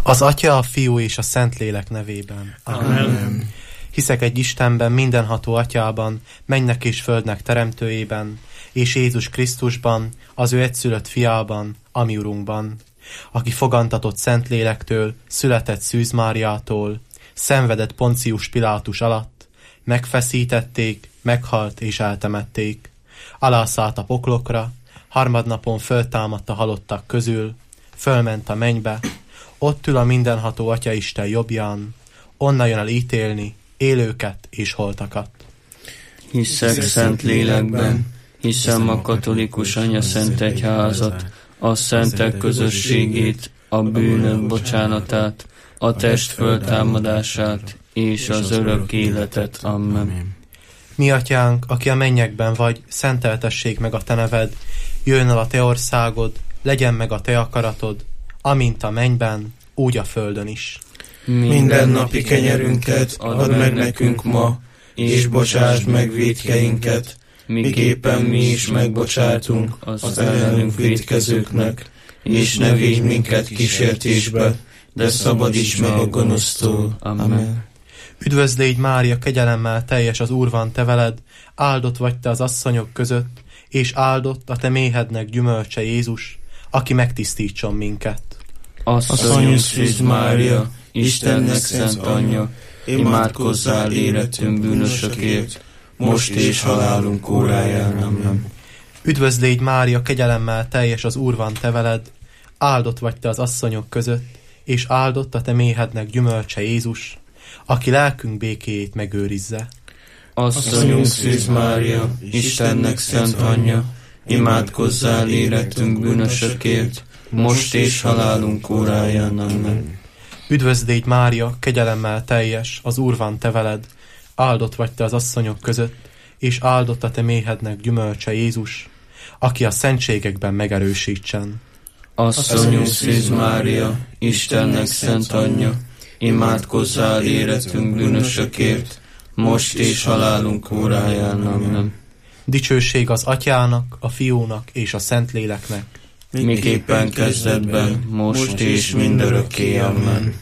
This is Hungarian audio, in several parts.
Az Atya, a Fiú és a Szentlélek nevében. Amen. Hiszek egy Istenben, mindenható Atyában, mennek és földnek teremtőjében, és Jézus Krisztusban, az ő egyszülött fiában, a mi Urunkban, aki fogantatott Szentlélektől, született Szűz Máriától, szenvedett Poncius Pilátus alatt, megfeszítették, meghalt és eltemették. Alászállt a poklokra, harmadnapon föltámadt a halottak közül, fölment a mennybe, ott ül a mindenható Atyaisten jobbján, onnan jön el ítélni élőket és holtakat. Hiszek szent lélekben, hiszem a katolikus anyaszent egyházat, a szentek közösségét, a bűnök bocsánatát, a test föltámadását és az örök életet. Amen. Mi Atyánk, aki a mennyekben vagy, szenteltessék meg a te neved, jöjjön el a te országod, legyen meg a te akaratod, amint a mennyben, úgy a földön is. Minden napi kenyerünket add meg nekünk ma, és bocsásd meg vétkeinket, miképpen mi is megbocsátunk az ellenünk vétkezőknek, és ne védj minket kísértésbe, de szabadíts meg a gonosztól. Amen. Üdvözl légy Mária, kegyelemmel teljes, az Úr van te veled, áldott vagy te az asszonyok között, és áldott a te méhednek gyümölcse Jézus, aki megtisztítson minket. Asszonyunk Szűz Mária, Istennek szent anyja, imádkozzál érettünk bűnösökért, most és halálunk óráján. Amen. Üdvözl légy Mária, kegyelemmel teljes, az Úr van te veled, áldott vagy te az asszonyok között, és áldott a te méhednek gyümölcse Jézus, aki lelkünk békéjét megőrizze. Asszonyunk Szűz Mária, Istennek szent anyja, imádkozzál érettünk bűnösökért, most és halálunk óráján. Amen. Üdvözl légy Mária, kegyelemmel teljes, az Úr van te veled, áldott vagy te az asszonyok között, és áldott a te méhednek gyümölcse Jézus, aki a szentségekben megerősítsen. Asszonyunk Szűz Mária, Istennek szent anyja, imádkozzál érettünk bűnösökért, most és halálunk óráján. Amen. Dicsőség az Atyának, a Fiúnak és a Szentléleknek, miképpen kezdetben, most és mindörökké. Amen.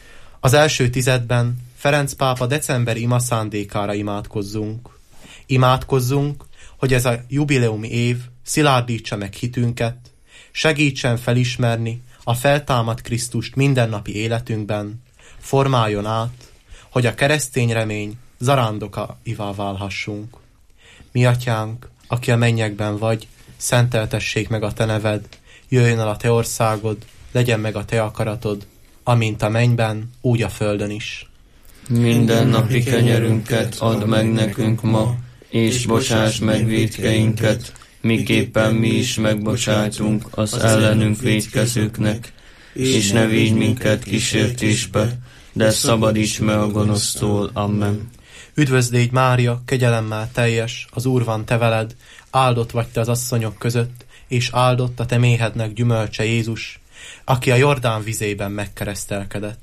Az első tizedben Ferenc pápa decemberi imaszándékára imádkozzunk. Imádkozzunk, hogy ez a jubileumi év szilárdítsa meg hitünket, segítsen felismerni a feltámadt Krisztust mindennapi életünkben, formáljon át, hogy a keresztény remény zarándokaivá válhassunk. Mi Atyánk, aki a mennyekben vagy, szenteltessék meg a te neved, jöjjön el a te országod, legyen meg a te akaratod, amint a mennyben, úgy a földön is. Minden napi kenyerünket add meg nekünk ma, és bocsásd meg vétkeinket, miképpen mi is megbocsátunk az ellenünk vétkezőknek, és ne védj minket kísértésbe, de szabadíts meg a gonosztól. Amen. Üdvözl légy Mária, kegyelemmel teljes, az Úr van te veled, áldott vagy te az asszonyok között, és áldott a te méhednek gyümölcse Jézus, aki a Jordán vizében megkeresztelkedett.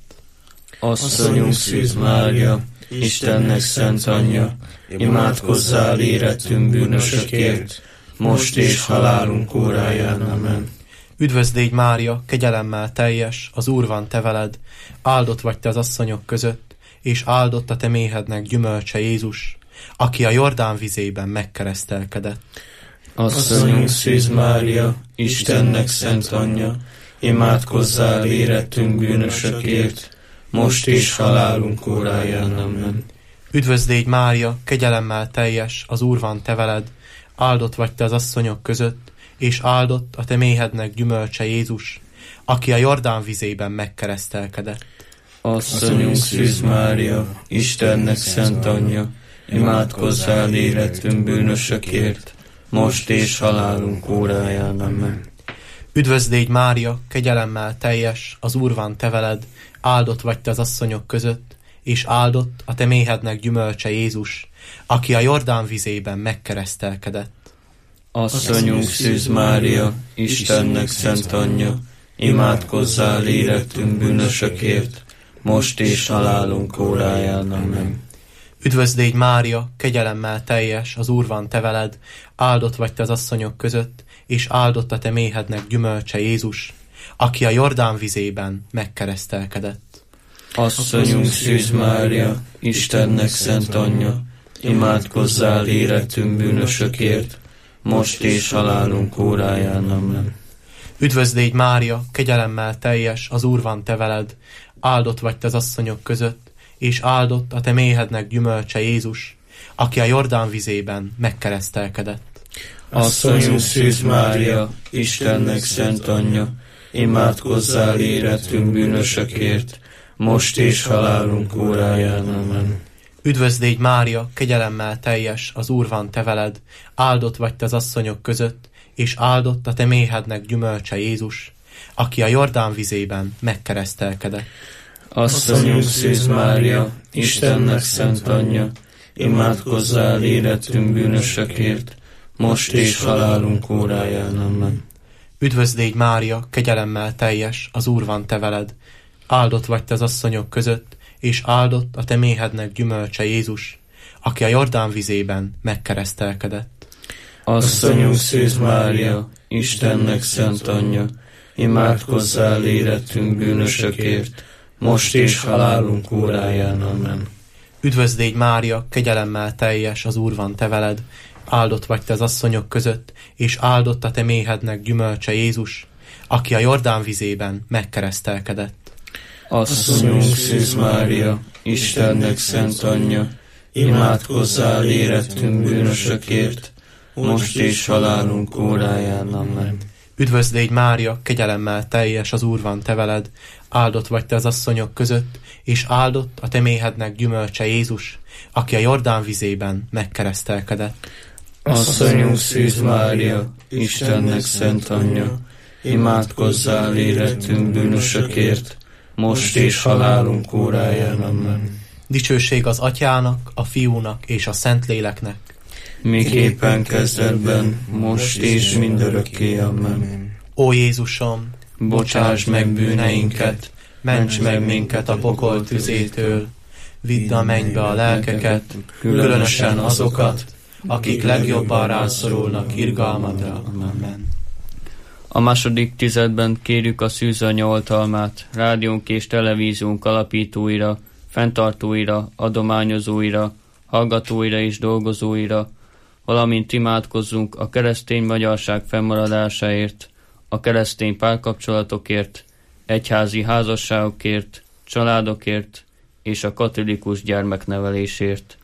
Asszonyunk Szűz Mária, Istennek szent anyja, imádkozzál érettünk bűnösökért, most és halálunk óráján. Amen. Üdvözl légy Mária, kegyelemmel teljes, az Úr van te veled, áldott vagy te az asszonyok között, és áldott a te méhednek gyümölcse Jézus, aki a Jordán vizében megkeresztelkedett. Asszonyunk Szűz Mária, Istennek szent anyja, imádkozzál érettünk bűnösökért, most és halálunk óráján. Amen. Üdvözl légy Mária, kegyelemmel teljes, az Úr van te veled, áldott vagy te az asszonyok között, és áldott a te méhednek gyümölcse Jézus, aki a Jordán vizében megkeresztelkedett. Asszonyunk Szűz Mária, Istennek szent anyja, imádkozzál érettünk bűnösökért, most és halálunk óráján. Amen. Üdvözl légy Mária, kegyelemmel teljes, az Úr van te veled, áldott vagy te az asszonyok között, és áldott a te méhednek gyümölcse Jézus, aki a Jordán vizében megkeresztelkedett. Asszonyunk Szűz Mária, Istennek szent anyja, imádkozzál érettünk bűnösökért, most és halálunk óráján. Amen. Üdvözl légy Mária, kegyelemmel teljes, az Úr van te veled, áldott vagy te az asszonyok között, és áldott a te méhednek gyümölcse Jézus, aki a Jordán vizében megkeresztelkedett. Asszonyunk Szűz Mária, Istennek szent anyja, imádkozzál érettünk bűnösökért, most és halálunk óráján. Amen. Üdvözl légy Mária, kegyelemmel teljes, az Úr van te veled, áldott vagy te az asszonyok között, és áldott a te méhednek gyümölcse Jézus, aki a Jordán vizében megkeresztelkedett. Asszonyunk Szűz Mária, Istennek szent anyja, imádkozzál érettünk bűnösökért, most és halálunk óráján. Amen. Üdvözl légy Mária, kegyelemmel teljes, az Úr van te veled, áldott vagy te az asszonyok között, és áldott a te méhednek gyümölcse Jézus, aki a Jordán vizében megkeresztelkedett. Asszonyunk Szűz Mária, Istennek szent anyja, imádkozzál érettünk bűnösökért, most és halálunk óráján. Amen. Üdvözl légy Mária, kegyelemmel teljes, az Úr van te veled, áldott vagy te az asszonyok között, és áldott a te méhednek gyümölcse Jézus, aki a Jordán vizében megkeresztelkedett. Asszonyunk Szűz Mária, Istennek szent anyja, imádkozzál érettünk bűnösökért, most és halálunk óráján. Amen. Üdvözl légy Mária, kegyelemmel teljes, az Úr van te veled, áldott vagy te az asszonyok között, és áldott a te méhednek gyümölcse Jézus, aki a Jordán vizében megkeresztelkedett. Asszonyunk Szűz Mária, Istennek szent anyja, imádkozzál érettünk bűnösökért, most és halálunk óráján. Amen. Üdvözl légy Mária, kegyelemmel teljes, az Úr van te veled, áldott vagy te az asszonyok között, és áldott a te méhednek gyümölcse Jézus, aki a Jordán vizében megkeresztelkedett. Asszonyunk Szűz Mária, Istennek szent anyja, imádkozzál érettünk bűnösökért, most és halálunk óráján. Amen. Dicsőség az Atyának, a Fiúnak és a Szentléleknek, miképpen kezdetben, most és mindörökké. Amen. Ó Jézusom, Bocsáss meg bűneinket, ments meg minket a pokol tüzétől, vidd a mennybe a lelkeket, különösen azokat, akik legjobban rászorulnak irgalmadra. Amen. A második tizedben kérjük a szűzanya oltalmát rádiónk és televíziónk alapítóira, fenntartóira, adományozóira, hallgatóira és dolgozóira, valamint imádkozzunk a keresztény magyarság fennmaradásáért, a keresztény párkapcsolatokért, egyházi házasságokért, családokért és a katolikus gyermeknevelésért.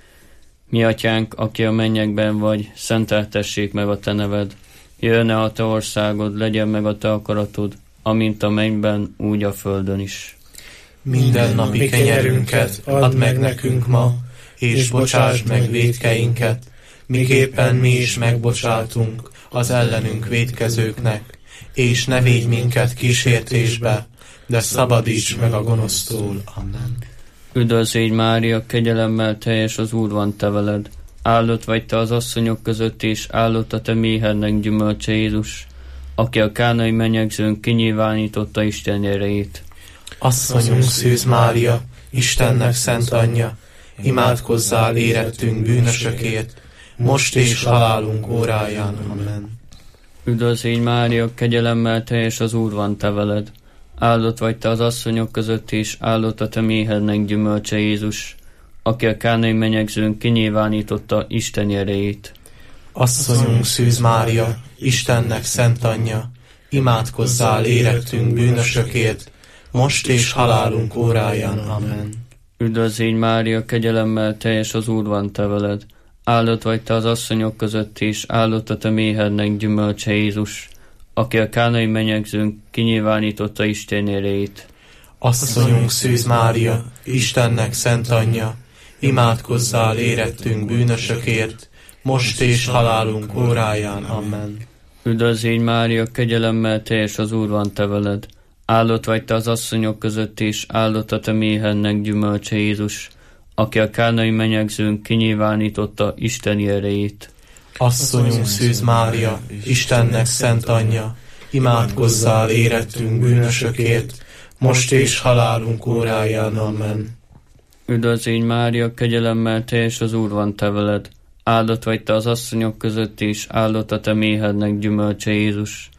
Mi atyánk, aki a mennyekben vagy, szenteltessék meg a te neved. Jöjjön a te országod, legyen meg a te akaratod, amint a mennyben, úgy a földön is. Minden napi kenyerünket add meg nekünk ma, és bocsásd meg vétkeinket, miképpen mi is megbocsátunk az ellenünk vétkezőknek, és ne védj minket kísértésbe, de szabadíts meg a gonosztól. Amen. Üdvözl légy Mária, kegyelemmel teljes, az Úr van te veled, áldott vagy te az asszonyok között, és áldott a te méhednek gyümölcse Jézus, aki a kánai menyegzőn kinyilvánította Isten erejét. Asszonyunk Szűz Mária, Istennek szent anyja, imádkozzál érettünk bűnösökért, most és halálunk óráján. Amen. Üdvözl légy Mária, kegyelemmel teljes, az Úr van te veled, áldott vagy te az asszonyok között, és áldott a te méhednek gyümölcse Jézus, aki a kánai menyegzőn kinyilvánította Isten erejét. Asszonyunk Szűz Mária, Istennek szent anyja, imádkozzál érettünk bűnösökért, most és halálunk óráján. Amen. Üdvözl légy Mária, kegyelemmel teljes, az Úr van te veled, áldott vagy te az asszonyok között, és áldott a te méhednek gyümölcse Jézus, aki a kánai menyegzőn kinyilvánította Isten erejét. Asszonyunk Szűz Mária, Istennek szent anyja, imádkozzál érettünk bűnösökért, most és halálunk óráján. Amen. Üdvözl légy Mária, kegyelemmel teljes, az Úr van te veled, áldott vagy te az asszonyok között, és áldott a te méhednek gyümölcse Jézus, aki a kánai menyegzőn kinyilvánította Isten erejét. Asszonyunk Szűz Mária, Istennek szent anyja, imádkozzál érettünk bűnösökért, most és halálunk óráján. Amen. Üdvözl légy Mária, kegyelemmel teljes, az Úr van te veled, áldott vagy te az asszonyok között, és áldott a te méhednek gyümölcse Jézus,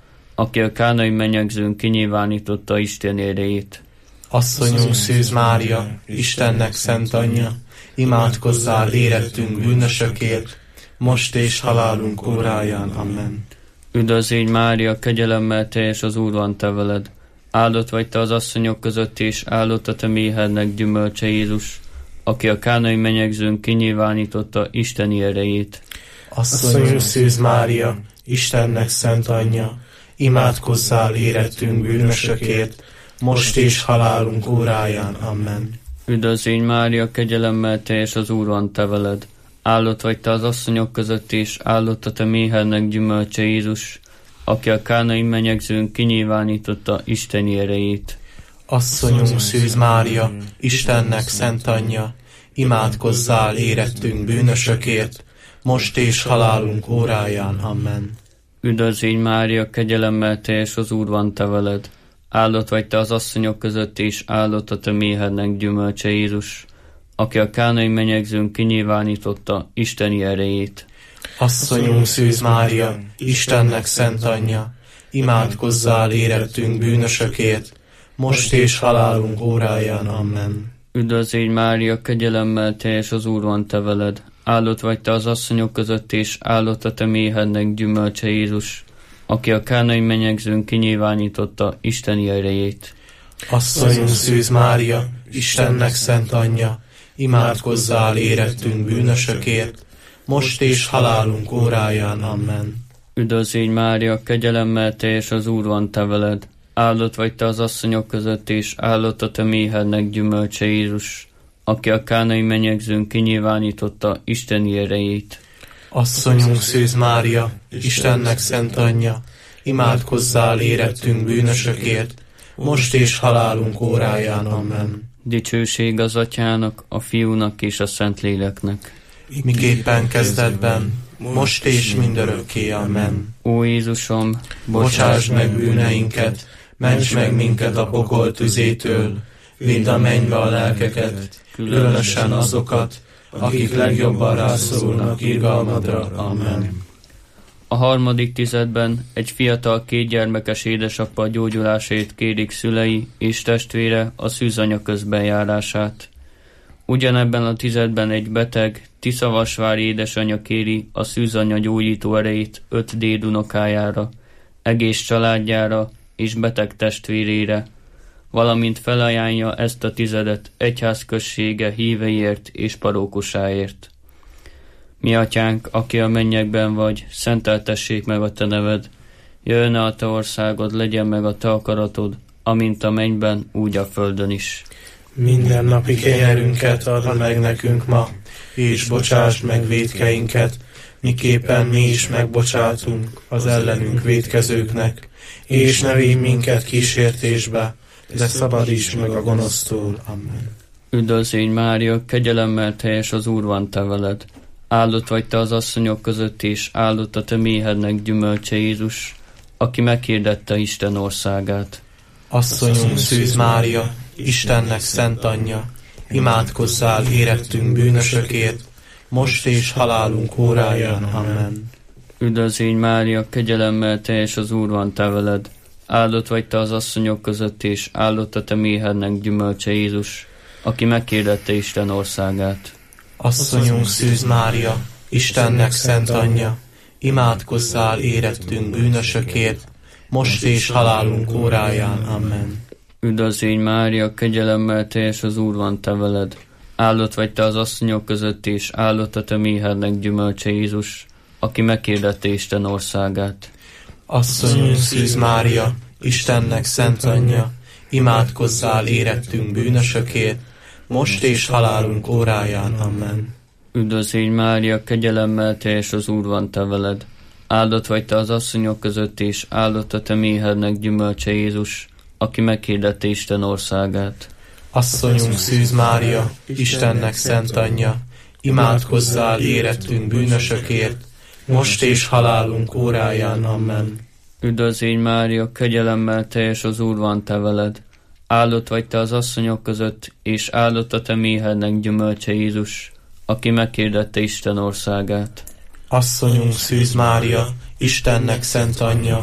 aki a kánai menyegzőn kinyilvánította Isten erejét. Asszonyunk Szűz Mária, Istennek szent anyja, imádkozzál érettünk bűnösökért, most és halálunk óráján. Amen. Üdvözlégy Mária, kegyelemmel teljes, az Úr van te veled. Áldott vagy te az asszonyok között, és áldott a te méhednek gyümölcse Jézus, aki a kánai menyegzőn kinyilvánította Isteni erejét. Asszonyunk Szűz Mária, Istennek szent anyja, imádkozzál érettünk bűnösökért, most és halálunk óráján. Amen. Üdvözlégy Mária, kegyelemmel teljes, az Úr van te veled. Áldott vagy te az asszonyok között, és áldott a te méhednek gyümölcse Jézus, aki a kánai menyegzőn kinyilvánította Isteni erejét. Asszonyunk Szűz Mária, Istennek szent anyja, imádkozzál érettünk bűnösökért, most és halálunk óráján. Amen. Üdvözlégy Mária, kegyelemmel teljes, az Úr van te veled. Áldott vagy te az asszonyok között, és áldott a te méhednek gyümölcse Jézus, aki a kánai menyegzőn kinyilvánította Isteni erejét. Asszonyunk Szűz Mária, Istennek szent anyja, imádkozzál érettünk bűnösökért, most és halálunk óráján. Amen. Üdvözlégy Mária, kegyelemmel teljes, az Úr van te veled. Áldott vagy te az asszonyok között, és áldott a te méhednek gyümölcse Jézus, aki a kánai menyegzőn kinyilvánította Isteni erejét. Asszonyunk Szűz Mária, Istennek szent anyja, imádkozzál érettünk bűnösökért, most és halálunk óráján. Amen. Üdvözlégy Mária, kegyelemmel teljes, az Úr van te veled. Áldott vagy te az asszonyok között, és áldott a te méhednek gyümölcse Jézus, aki a kánai menyegzőn kinyilvánította Isteni erejét. Asszonyunk Szűz Mária, Istennek szent anyja, imádkozzál érettünk bűnösökért, most és halálunk óráján. Amen. Dicsőség az Atyának, a Fiúnak és a Szentléleknek. Miképpen kezdetben, most és mindörökké. Amen. Ó Jézusom, bocsásd meg bűneinket, ments meg minket a pokol tüzétől, vidd a mennybe a lelkeket, különösen azokat, akik legjobban rászorulnak irgalmadra. Amen. A harmadik tizedben egy fiatal 2 gyermekes édesapa gyógyulásait kérik szülei és testvére a szűzanya közbenjárását. Ugyanebben a tizedben egy beteg, tiszavasvári édesanyja kéri a szűzanya gyógyító erejét 5 dédunokájára, egész családjára és beteg testvérére, valamint felajánlja ezt a tizedet egyházközsége híveiért és parókusáért. Mi atyánk, aki a mennyekben vagy, szenteltessék meg a te neved, jöjjön a te országod, legyen meg a te akaratod, amint a mennyben, úgy a földön is. Mindennapi kenyerünket add meg nekünk ma, és bocsásd meg vétkeinket, miképpen mi is megbocsátunk az ellenünk vétkezőknek, és ne vigy minket kísértésbe, de szabadíts meg a gonosztól. Amen. Üdvözlégy Mária, kegyelemmel teljes, az Úr van te veled. Áldott vagy te az asszonyok között, és áldott a te méhednek gyümölcse Jézus, aki meghirdette Isten országát. Asszonyunk Szűz Mária, Istennek szent anyja, imádkozzál érettünk bűnösökért, most és halálunk óráján. Amen. Üdvözlégy Mária, kegyelemmel teljes, az Úr van te veled. Áldott vagy te az asszonyok között, és áldott a te méhednek gyümölcse Jézus, aki meghirdette Isten országát. Asszonyunk Szűz Mária, Istennek szent anyja, imádkozzál érettünk bűnösökért, most és halálunk óráján. Amen. Üdvözlégy Mária, kegyelemmel teljes, az Úr van te veled. Áldott vagy te az asszonyok között, és áldott a te méhednek gyümölcse Jézus, aki meghirdette Isten országát. Asszonyunk Szűz Mária, Istennek szent anyja, imádkozzál érettünk bűnösökért, most és halálunk óráján. Amen. Üdvözlégy Mária, kegyelemmel teljes, az Úr van te veled. Áldott vagy te az asszonyok között, és áldott a te méhednek gyümölcse Jézus, aki meghirdette Isten országát. Asszonyunk Szűz Mária, Istennek szent anyja, imádkozzál érettünk bűnösökért, most és halálunk óráján. Amen. Üdvözlégy Mária, kegyelemmel teljes, az Úr van te veled. Áldott vagy te az asszonyok között, és áldott a te méhednek gyümölcse Jézus, aki meghirdette Isten országát. Asszonyunk Szűz Mária, Istennek szent anyja,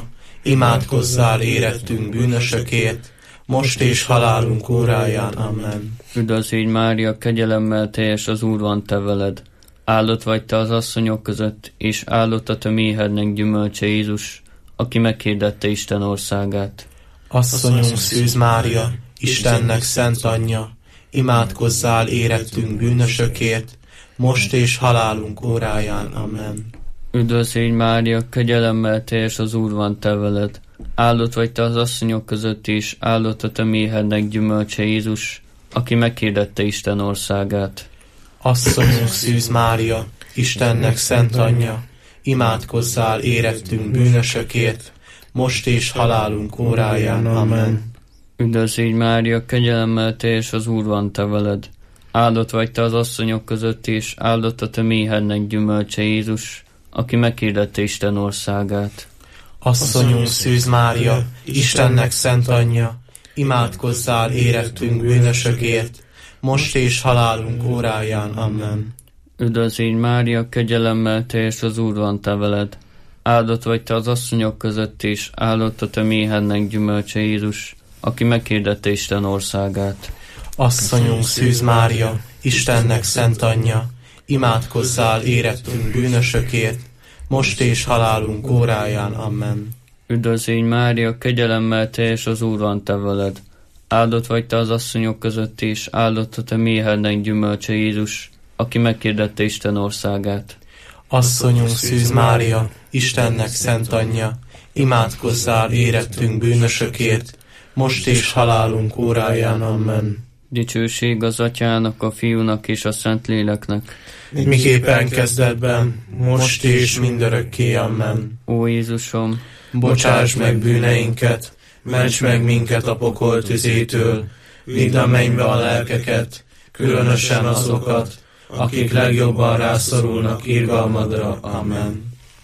imádkozzál érettünk bűnösökért, most és halálunk óráján. Amen. Üdvözl légy Mária, kegyelemmel teljes, az Úr van te veled. Áldott vagy te az asszonyok között, és áldott a te méhednek gyümölcse Jézus, aki meghirdette Isten országát. Asszonyunk Szűz Mária, Istennek szent anyja, imádkozzál érettünk bűnösökért, most és halálunk óráján. Amen. Üdvözl légy Mária, kegyelemmel teljes, az Úr van te veled. Áldott vagy te az asszonyok között is, áldott a te méhednek gyümölcse Jézus, aki meghirdette Isten országát. Asszonyunk Szűz Mária, Istennek szent anyja, imádkozzál érettünk bűnösökért, most és halálunk óráján. Amen. Üdvözl légy Mária, kegyelemmel teljes, az Úr van te veled. Áldott vagy te az asszonyok között is, áldott a te méhednek gyümölcse Jézus, aki meghirdette Isten országát. Asszonyunk Szűz Mária, Istennek szent anyja, imádkozzál érettünk bűnösökért, most és halálunk óráján. Amen. Üdvözl légy Mária, kegyelemmel teljes, az Úr van te veled. Áldott vagy te az asszonyok között is, áldott a te méhednek gyümölcse Jézus, aki meghirdette Isten országát. Asszonyunk Szűz Mária, Istennek szent anyja, imádkozzál érettünk bűnösökért, most és halálunk óráján. Amen. Üdvözl légy Mária, kegyelemmel teljes, az Úr van te veled. Áldott vagy te az asszonyok között is, áldott a te méhednek gyümölcse Jézus, aki meghirdette Isten országát. Asszonyunk Szűz Mária, Istennek szent anyja, imádkozzál érettünk bűnösökért, most és halálunk óráján. Amen. Dicsőség az Atyának, a Fiúnak és a Szentléleknek. Miképpen kezdetben, most és mindörökké. Amen. Ó Jézusom, bocsáss meg bűneinket, ments meg minket a pokol tüzétől, vidd a mennybe a lelkeket, különösen azokat, akik legjobban rászorulnak irgalmadra. Amen.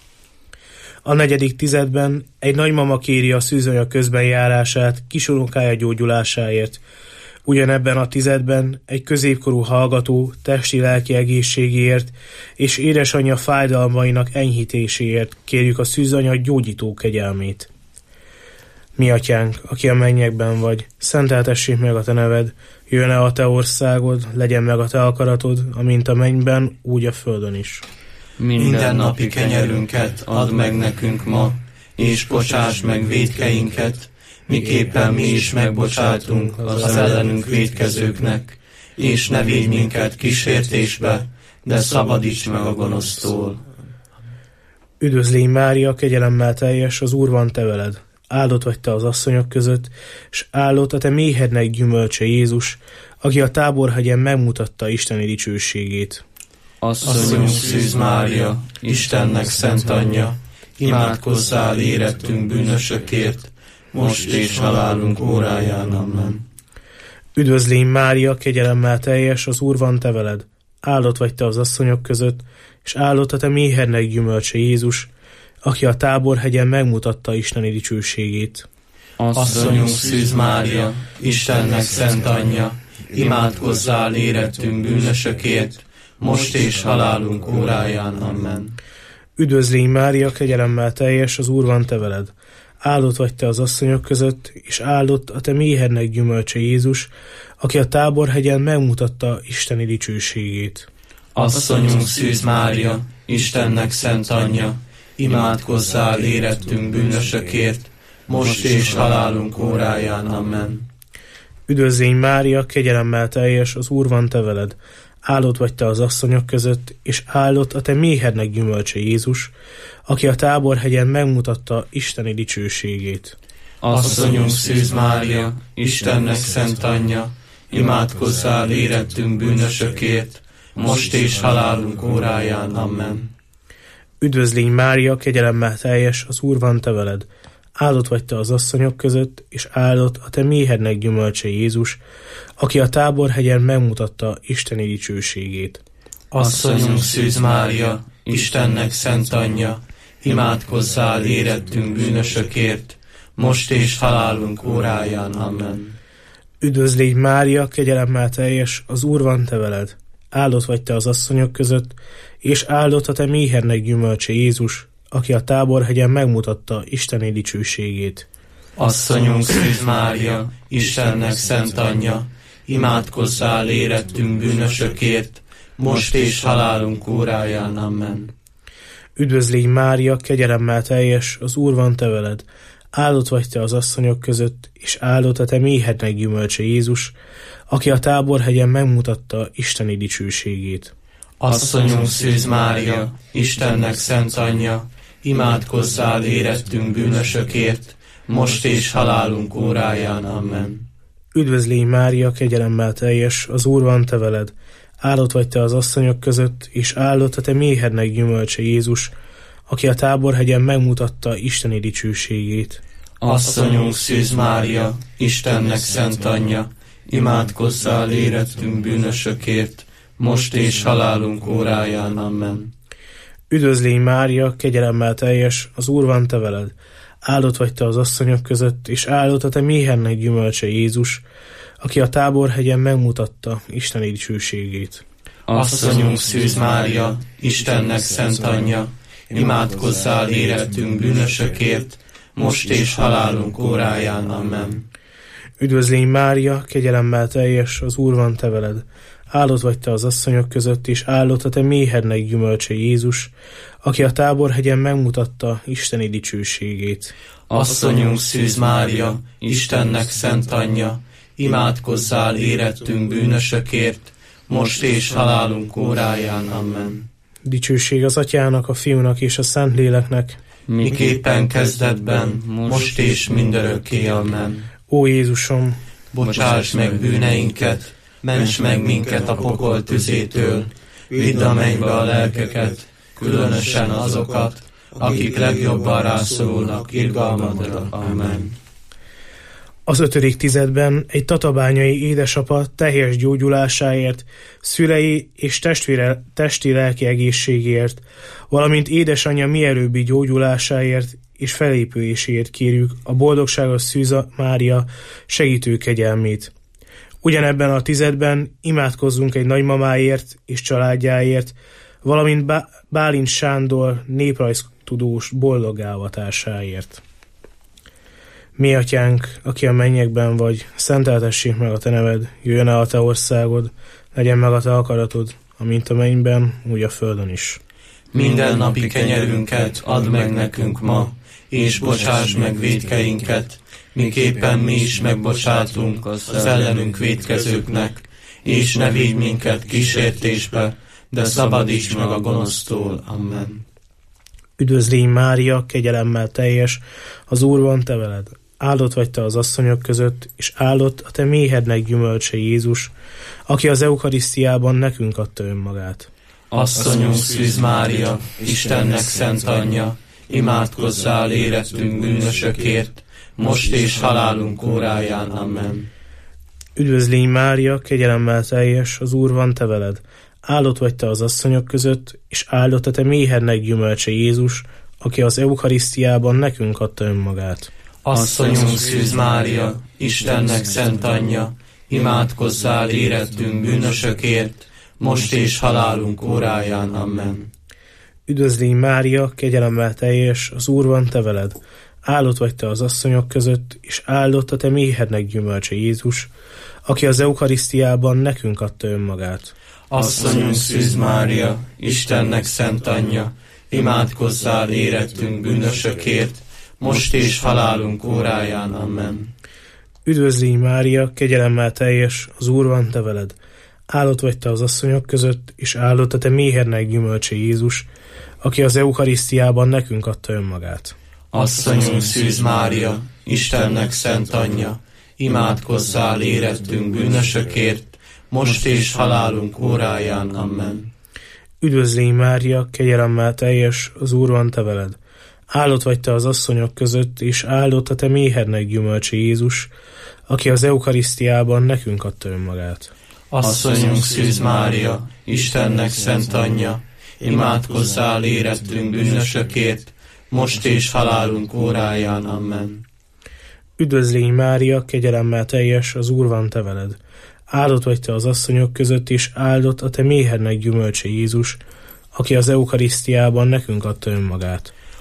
A 4. tizedben egy nagymama kéri a szűzanya közbenjárását kisunokája gyógyulásáért. Ugyanebben a tizedben egy középkorú hallgató testi-lelki egészségéért és édesanyja fájdalmainak enyhítéséért kérjük a szűzanya gyógyító kegyelmét. Mi atyánk, aki a mennyekben vagy, szenteltessék meg a te neved, jöjjön el a te országod, legyen meg a te akaratod, amint a mennyben, úgy a földön is. Minden napi kenyerünket add meg nekünk ma, és bocsáss meg vétkeinket, miképpen mi is megbocsátunk az ellenünk vétkezőknek, és ne védj minket kísértésbe, de szabadíts meg a gonosztól. Üdvözl légy Mária, kegyelemmel teljes, az Úr van te veled. Áldott vagy te az asszonyok között, és áldott a te méhednek gyümölcse Jézus, aki a Táborhegyen megmutatta isteni dicsőségét. Asszonyunk Szűz Mária, Istennek szent anyja, imádkozzál érettünk bűnösökért, most és halálunk óráján. Amen. Üdvözl légy Mária, kegyelemmel teljes, az Úr van te veled. Áldott vagy te az asszonyok között, és áldott a te méhednek gyümölcse Jézus, aki a Táborhegyen megmutatta isteni dicsőségét. Asszonyunk Szűz Mária, Istennek szent anyja, imádkozzál érettünk bűnösökért, most és halálunk óráján. Amen. Üdvözl légy Mária, kegyelemmel teljes, az Úr van te veled. Áldott vagy te az asszonyok között, és áldott a te méhednek gyümölcse Jézus, aki a Táborhegyen megmutatta isteni dicsőségét. Asszonyunk Szűz Mária, Istennek szent anyja, imádkozzál érettünk bűnösökért, most és halálunk óráján. Amen. Üdvözl légy Mária, kegyelemmel teljes, az Úr van te veled. Áldott vagy te az asszonyok között, és áldott a te méhednek gyümölcse Jézus, aki a Táborhegyen megmutatta isteni dicsőségét. Asszonyunk Szűz Mária, Istennek szent anyja, imádkozzál érettünk bűnösökért, most és halálunk óráján. Amen. Üdvözl légy Mária, kegyelemmel teljes, az Úr van te veled. Áldott vagy te az asszonyok között, és áldott a te méhednek gyümölcse Jézus, aki a Táborhegyen megmutatta isteni dicsőségét. Asszonyunk Szűz Mária, Istennek szent anyja, imádkozzál érettünk bűnösökért, most és halálunk óráján. Amen. Üdvözl légy Mária, kegyelemmel teljes, az Úr van te veled. Áldott vagy te az asszonyok között, és áldott a te méhednek gyümölcse Jézus, aki a Táborhegyen megmutatta Isteni dicsőségét. Asszonyunk Szűz Mária, Istennek szent anyja, imádkozzál érettünk bűnösökért, most és halálunk óráján. Amen. Üdvözlégy Mária, kegyelemmel teljes, az Úr van te veled. Áldott vagy te az asszonyok között, és áldott a te méhednek gyümölcse Jézus, aki a Táborhegyen megmutatta Isteni dicsőségét. Asszonyunk Szűz Mária, Istennek szent anyja, imádkozzál érettünk bűnösökért, most és halálunk óráján. Amen. Üdvözlégy Mária, kegyelemmel teljes, az Úr van te veled. Áldott vagy te az asszonyok között, és áldott a te méhednek gyümölcse Jézus, aki a Táborhegyen megmutatta Isteni dicsőségét. Asszonyunk Szűz Mária, Istennek szent anyja, imádkozzál érettünk bűnösökért, most és halálunk óráján. Amen. Üdvözlégy Mária, kegyelemmel teljes, az Úr van te veled. Áldott vagy te az asszonyok között, és áldott a te méhednek gyümölcse Jézus, aki a Táborhegyen megmutatta Isteni dicsőségét. Asszonyunk Szűz Mária, Istennek szent anyja, imádkozzál érettünk bűnösökért, most és halálunk óráján. Amen. Üdvözlégy Mária, kegyelemmel teljes, az Úr van te veled. Áldott vagy te az asszonyok között, és áldott a te méhednek gyümölcse Jézus, aki a Táborhegyen megmutatta Isteni dicsőségét. Asszonyunk Szűz Mária, Istennek szent anyja, imádkozzál érettünk bűnösökért, most és halálunk óráján. Amen. Dicsőség az Atyának, a Fiúnak és a Szentléleknek, miképpen kezdetben, most és mindörökké. Amen. Ó Jézusom, bocsáss meg bűneinket, ments meg minket a pokol tüzétől, vidd a mennybe a lelkeket, különösen azokat, akik legjobban rászorulnak irgalmadra. Amen. Az 5. tizedben egy tatabányai édesapa teljes gyógyulásáért, szülei és testvére testi-lelki egészségért, valamint édesanyja mielőbbi gyógyulásáért és felépüléséért kérjük a boldogságos Szűz Mária segítő kegyelmét. Ugyanebben a tizedben imádkozzunk egy nagymamáért és családjáért, valamint Bálint Sándor néprajztudós boldogávatásáért. Mi atyánk, aki a mennyekben vagy, szenteltessék meg a te neved, jöjjön el a te országod, legyen meg a te akaratod, amint a mennyben, úgy a földön is. Minden napi kenyerünket add meg nekünk ma, és bocsáss meg vétkeinket, miképpen mi is megbocsátunk az ellenünk vétkezőknek, és ne vigy minket kísértésbe, de szabadíts meg a gonosztól. Amen. Üdvözlégy Mária, kegyelemmel teljes, az Úr van te veled. Áldott vagy te az asszonyok között, és áldott a te méhednek gyümölcse Jézus, aki az eukarisztiában nekünk adta önmagát. Asszonyunk Szűz Mária, Istennek szent anyja, imádkozzál érettünk bűnösökért, most és halálunk óráján. Amen. Üdvözlégy Mária, kegyelemmel teljes, az Úr van te veled. Áldott vagy te az asszonyok között, és áldott a te méhednek gyümölcse Jézus, aki az eukarisztiában nekünk adta önmagát. Asszonyunk Szűz Mária, Istennek szent anyja, imádkozzál érettünk bűnösökért, most és halálunk óráján. Amen. Üdvözlégy Mária, kegyelemmel teljes, az Úr van te veled. Áldott vagy te az asszonyok között, és áldott a te méhednek gyümölcse Jézus, aki az eukarisztiában nekünk adta önmagát. Asszonyunk Szűz Mária, Istennek szent anyja, imádkozzál érettünk bűnösökért, most és halálunk óráján. Amen. Üdvözlégy Mária, kegyelemmel teljes, az Úr van te veled. Áldott vagy te az asszonyok között, és áldott a te méhednek gyümölcse Jézus, aki az eukarisztiában nekünk adta önmagát. Asszonyunk Szűz Mária, Istennek szent anyja, imádkozzál érettünk bűnösökért, most és halálunk óráján. Amen. Üdvözlégy Mária, kegyelemmel teljes, az Úr van te veled. Áldott vagy te az asszonyok között, és áldott a te méhednek gyümölcse Jézus, aki az eukarisztiában nekünk adta önmagát. Asszonyunk Szűz Mária, Istennek szent anyja, imádkozzál érettünk bűnösökért, most és halálunk óráján. Amen. Üdvözlégy Mária, kegyelemmel teljes, az Úr van te veled. Áldott vagy te az asszonyok között, és áldott a te méhednek gyümölcse Jézus, aki az eukarisztiában nekünk adta önmagát.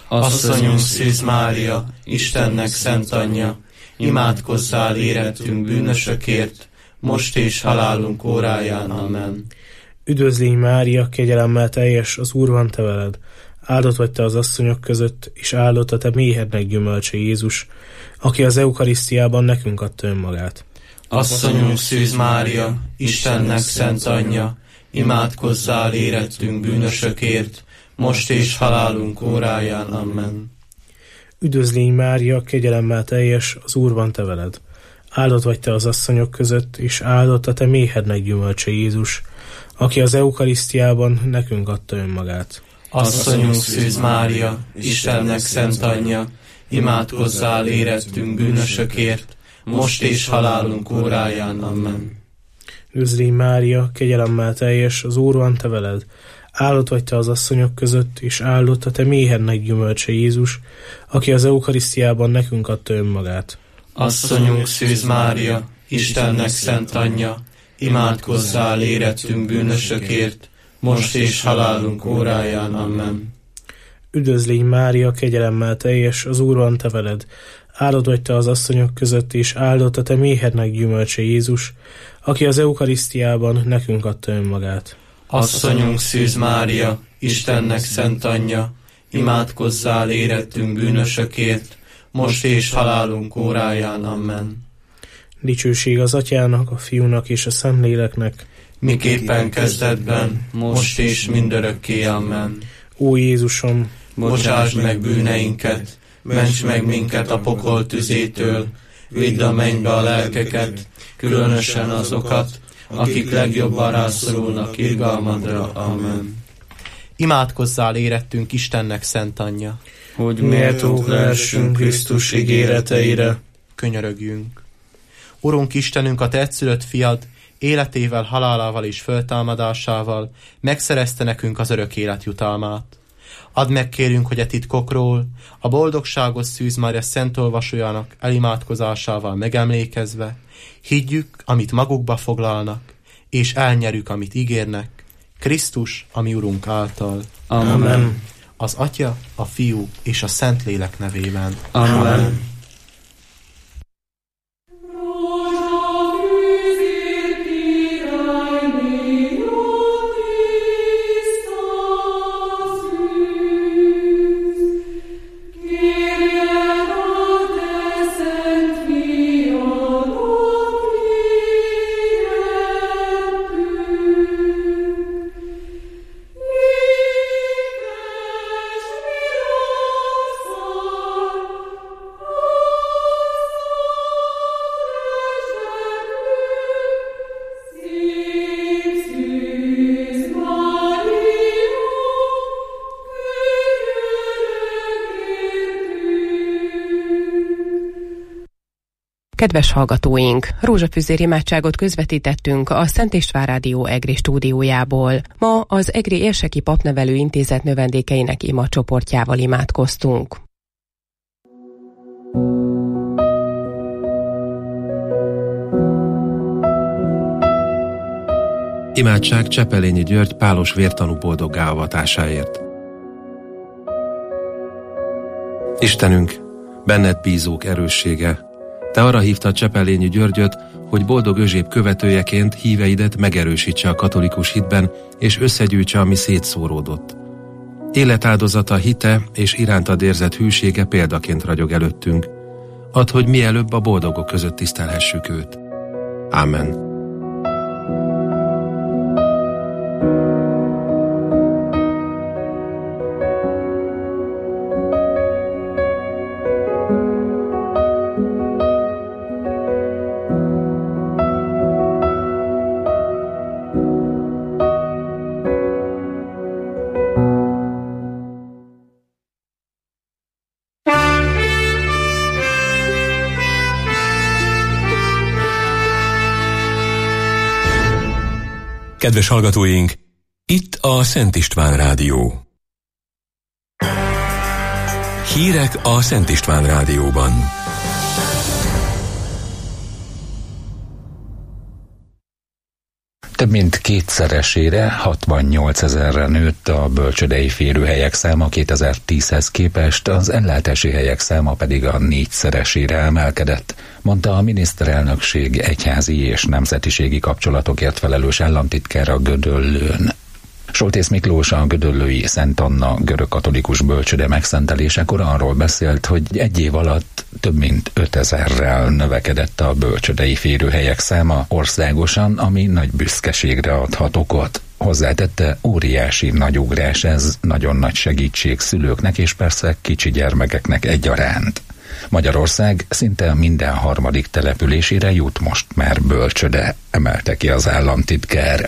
Asszonyunk Szűz Mária, Istennek szent anyja, imádkozzál érettünk bűnösökért, most és halálunk óráján. Amen. Üdvözlégy Mária, kegyelemmel teljes, az Úr van te veled. Áldott vagy te az asszonyok között, és áldott a te méhednek gyümölcse Jézus, aki az eukarisztiában nekünk adta önmagát. Asszonyunk Szűz Mária, Istennek szent anyja, imádkozzál érettünk bűnösökért, most és halálunk óráján. Amen. Üdvözlégy Mária, kegyelemmel teljes, az Úr van te veled. Áldott vagy te az asszonyok között, és áldott a te méhednek gyümölcse Jézus, aki az eukarisztiában nekünk adta önmagát. Asszonyunk Szűz Mária, Istennek szent anyja, imádkozzál érettünk bűnösökért, most és halálunk óráján. Amen. Üdvözlégy Mária, kegyelemmel teljes, az Úr van te veled. Áldott vagy te az asszonyok között, és áldott a te méhednek gyümölcse Jézus, aki az eukarisztiában nekünk adta önmagát. Asszonyunk Szűz Mária, Istennek szent anyja, imádkozzál érettünk bűnösökért, most és halálunk óráján. Amen. Üdvözlégy Mária, kegyelemmel teljes, az Úr van te veled. Áldott vagy te az asszonyok között, és áldott a te méhednek gyümölcse Jézus, aki az eukarisztiában nekünk adta önmagát. Asszonyunk Szűz Mária, Istennek szent anyja, imádkozzál érettünk bűnösökért, most és halálunk óráján. Amen. Dicsőség az Atyának, a Fiúnak és a Szentléleknek, miképpen kezdetben, most és mindörökké. Amen. Ó Jézusom, bocsásd meg bűneinket, ments meg minket a pokol tüzétől, vidd a mennybe a lelkeket, különösen azokat, akik legjobban rászorulnak irgalmadra. Amen. Imádkozzál érettünk Istennek szent anyja, hogy méltók lehessünk Krisztus ígéreteire. Könyörögjünk. Urunk Istenünk, a te egyszülött fiad életével, halálával és föltámadásával megszerezte nekünk az örök élet jutalmát. Add meg, kérünk, hogy a titkokról, a boldogságos Szűz Mária szent olvasójának elimádkozásával megemlékezve, higgyük, amit magukba foglalnak, és elnyerjük, amit ígérnek, Krisztus, a mi Urunk által. Amen. Az Atya, a Fiú és a Szentlélek nevében. Amen. Kedves hallgatóink, rózsafűzér imádságot közvetítettünk a Szent István Rádió EGRI stúdiójából. Ma az EGRI Érseki Papnevelő Intézet növendékeinek imacsoportjával imádkoztunk. Imádság Csepelényi György pálos vértanú boldoggá avatásáért. Istenünk, benned bízók erőssége, te arra hívtad Csepelényi Györgyöt, hogy boldog özséb követőjeként híveidet megerősítse a katolikus hitben, és összegyűjtse, ami szétszóródott. Életáldozata, hite és irántad érzett hűsége példaként ragyog előttünk. Add, hogy mielőbb a boldogok között tisztelhessük őt. Ámen. Kedves hallgatóink, itt a Szent István Rádió. Hírek a Szent István Rádióban. Több mint kétszeresére, 68 000-re nőtt a bölcsődei férőhelyek száma 2010-hez képest, az ellátási helyek száma pedig a 4-szeresére emelkedett, mondta a miniszterelnökség egyházi és nemzetiségi kapcsolatokért felelős államtitkára Gödöllőn. Soltész Miklós a gödöllői Szent Anna görögkatolikus bölcsőde megszentelésekor arról beszélt, hogy egy év alatt több mint 5000-rel növekedett a bölcsődei férőhelyek száma országosan, ami nagy büszkeségre adhat okot. Hozzátette, óriási nagy ugrás ez, nagyon nagy segítség szülőknek és persze kicsi gyermekeknek egyaránt. Magyarország szinte minden harmadik településére jut most már bölcsöde, emelte ki az államtitkár.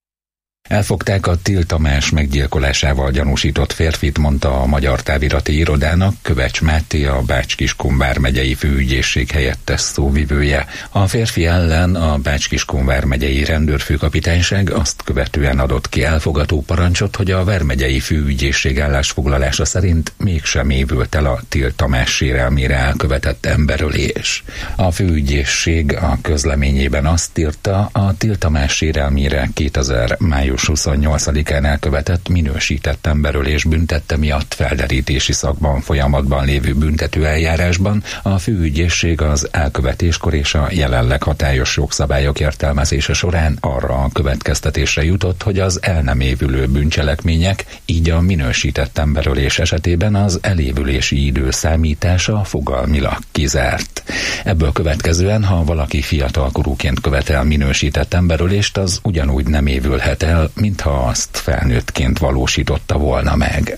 Elfogták a Till Tamás meggyilkolásával gyanúsított férfit, mondta a Magyar Távirati Irodának Kövecs Máté, a Bács-Kiskun vármegyei főügyészség helyettes szóvivője. A férfi ellen a Bács-Kiskun vármegyei rendőrfőkapitányság azt követően adott ki elfogató parancsot, hogy a vármegyei főügyészség állásfoglalása szerint mégsem évült el a Till Tamás sérelmére elkövetett emberölés. A főügyészség a közleményében azt írta, a Till Tamás sérelmére 2000. május 28-án elkövetett minősített emberölés büntette miatt felderítési szakban folyamatban lévő büntetőeljárásban a főügyészség az elkövetéskor és a jelenleg hatályos jogszabályok értelmezése során arra a következtetésre jutott, hogy az el nem évülő bűncselekmények, így a minősített emberölés esetében az elévülési idő számítása fogalmilag kizárt. Ebből következően, ha valaki fiatalkorúként követel minősített emberölést, az ugyanúgy nem évülhet el, mintha azt felnőttként valósította volna meg.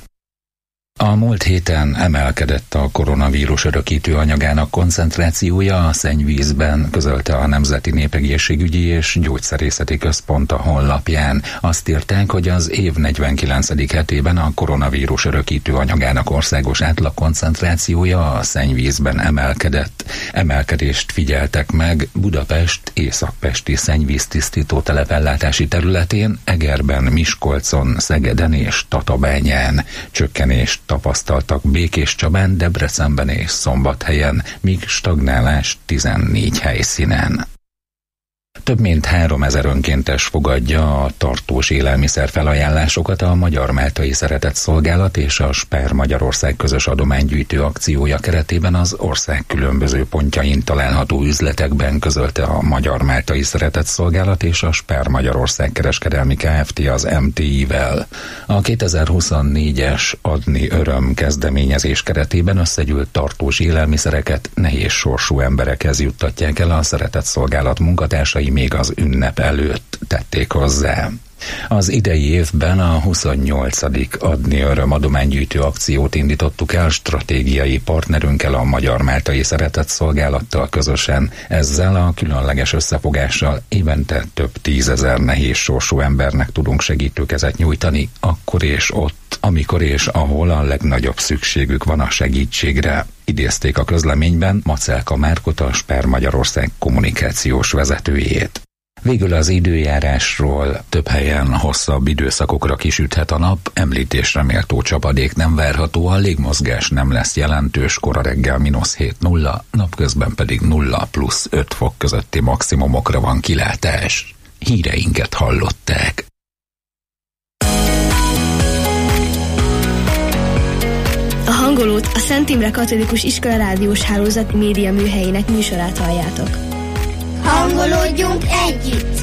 A múlt héten emelkedett a koronavírus örökítő anyagának koncentrációja a szennyvízben, közölte a Nemzeti Népegészségügyi és Gyógyszerészeti Központ a honlapján. Azt írták, hogy az év 49. hetében a koronavírus örökítő anyagának országos átlagkoncentrációja a szennyvízben emelkedett. Emelkedést figyeltek meg Budapest északpesti szennyvíztisztító telepellátási területén, Egerben, Miskolcon, Szegeden és Tatabányán. Csökkenést tapasztaltak Békéscsabán, Debrecenben és Szombathelyen, míg stagnálás 14 helyszínen. Több mint 3000 önkéntes fogadja a tartós élelmiszer felajánlásokat a Magyar Máltai Szeretett Szolgálat és a Spár Magyarország közös adománygyűjtő akciója keretében az ország különböző pontjain található üzletekben, közölte a Magyar Máltai Szeretett Szolgálat és a Spár Magyarország kereskedelmi Kft. Az MTI-vel. A 2024-es Adni Öröm kezdeményezés keretében összegyűlt tartós élelmiszereket nehéz sorsú emberekhez juttatják el a Szeretett Szolgálat munkatársai még az ünnep előtt, tették hozzá. Az idei évben a 28. Adni Öröm adománygyűjtő akciót indítottuk el stratégiai partnerünkkel, a Magyar Máltai Szeretett Szolgálattal közösen. Ezzel a különleges összefogással évente több 10 000 nehéz sorsú embernek tudunk segítőkezet nyújtani, akkor és ott, amikor és ahol a legnagyobb szükségük van a segítségre. Idézték a közleményben Macelka Márkot, a Spár Magyarország kommunikációs vezetőjét. Végül az időjárásról: több helyen hosszabb időszakokra kisüthet a nap, említésre méltó csapadék nem várható, a légmozgás nem lesz jelentős, kora reggel -7-0, napközben pedig 0-5 fok közötti maximumokra van kilátás. Híreinket hallották. A hangolót a Szent Imre Katolikus Iskola rádiós hálózat média műhelyének műsorát halljátok. Hangolódjunk együtt!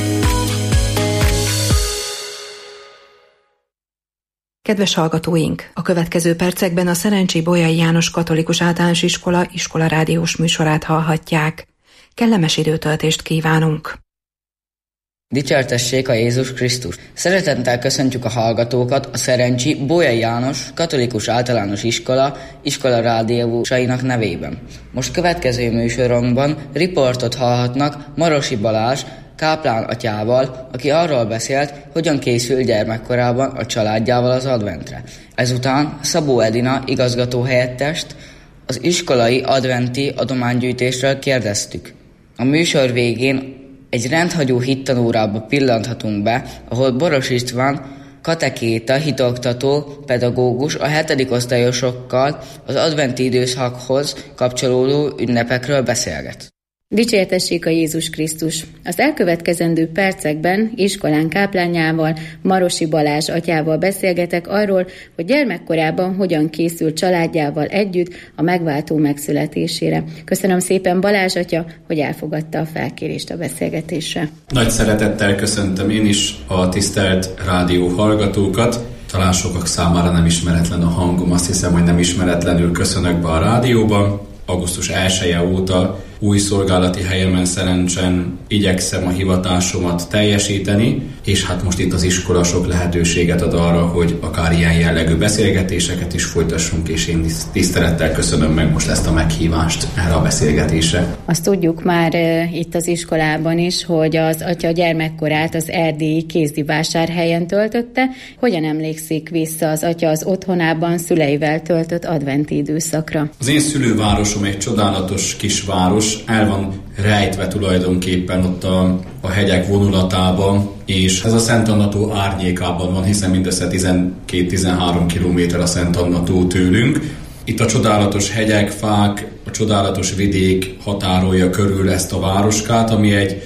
Kedves hallgatóink! A következő percekben a Szerencsi Bolyai János Katolikus Általános Iskola rádiós műsorát hallhatják. Kellemes időtöltést kívánunk! Dicsértessék a Jézus Krisztus! Szeretettel köszöntjük a hallgatókat a Szerencsi Bolyai János Katolikus Általános Iskola rádiósainak nevében. Most következő műsorunkban riportot hallhatnak Marosi Balázs káplán atyával, aki arról beszélt, hogyan készül gyermekkorában a családjával az adventre. Ezután Szabó Edina igazgatóhelyettest az iskolai adventi adománygyűjtésről kérdeztük. A műsor végén egy rendhagyó hittanórába pillanthatunk be, ahol Boros István katekéta, hitoktató pedagógus a 7. osztályosokkal az adventi időszakhoz kapcsolódó ünnepekről beszélget. Dicsértessék a Jézus Krisztus! Az elkövetkezendő percekben iskolán káplányával, Marosi Balázs atyával beszélgetek arról, hogy gyermekkorában hogyan készült családjával együtt a megváltó megszületésére. Köszönöm szépen, Balázs atya, hogy elfogadta a felkérést a beszélgetésre. Nagy szeretettel köszöntöm én is a tisztelt rádió hallgatókat. Talán sokak számára nem ismeretlen a hangom, azt hiszem, hogy nem ismeretlenül köszönök be a rádióban. Augusztus 1-e óta új szolgálati helyemen szerencsen igyekszem a hivatásomat teljesíteni, és hát most itt az iskola sok lehetőséget ad arra, hogy akár ilyen jellegű beszélgetéseket is folytassunk, és én tisztelettel köszönöm meg most ezt a meghívást erre a beszélgetésre. Azt tudjuk már itt az iskolában is, hogy az atya gyermekkorát az erdélyi Kézdivásárhelyen töltötte. Hogyan emlékszik vissza az atya az otthonában szüleivel töltött adventi időszakra? Az én szülővárosom egy csodálatos kisváros, el van rejtve tulajdonképpen ott a hegyek vonulatában, és ez a Szent Anna tó árnyékában van, hiszen mindössze 12-13 kilométer a Szent Anna tó tőlünk. Itt a csodálatos hegyek, fák, a csodálatos vidék határolja körül ezt a városkát, ami egy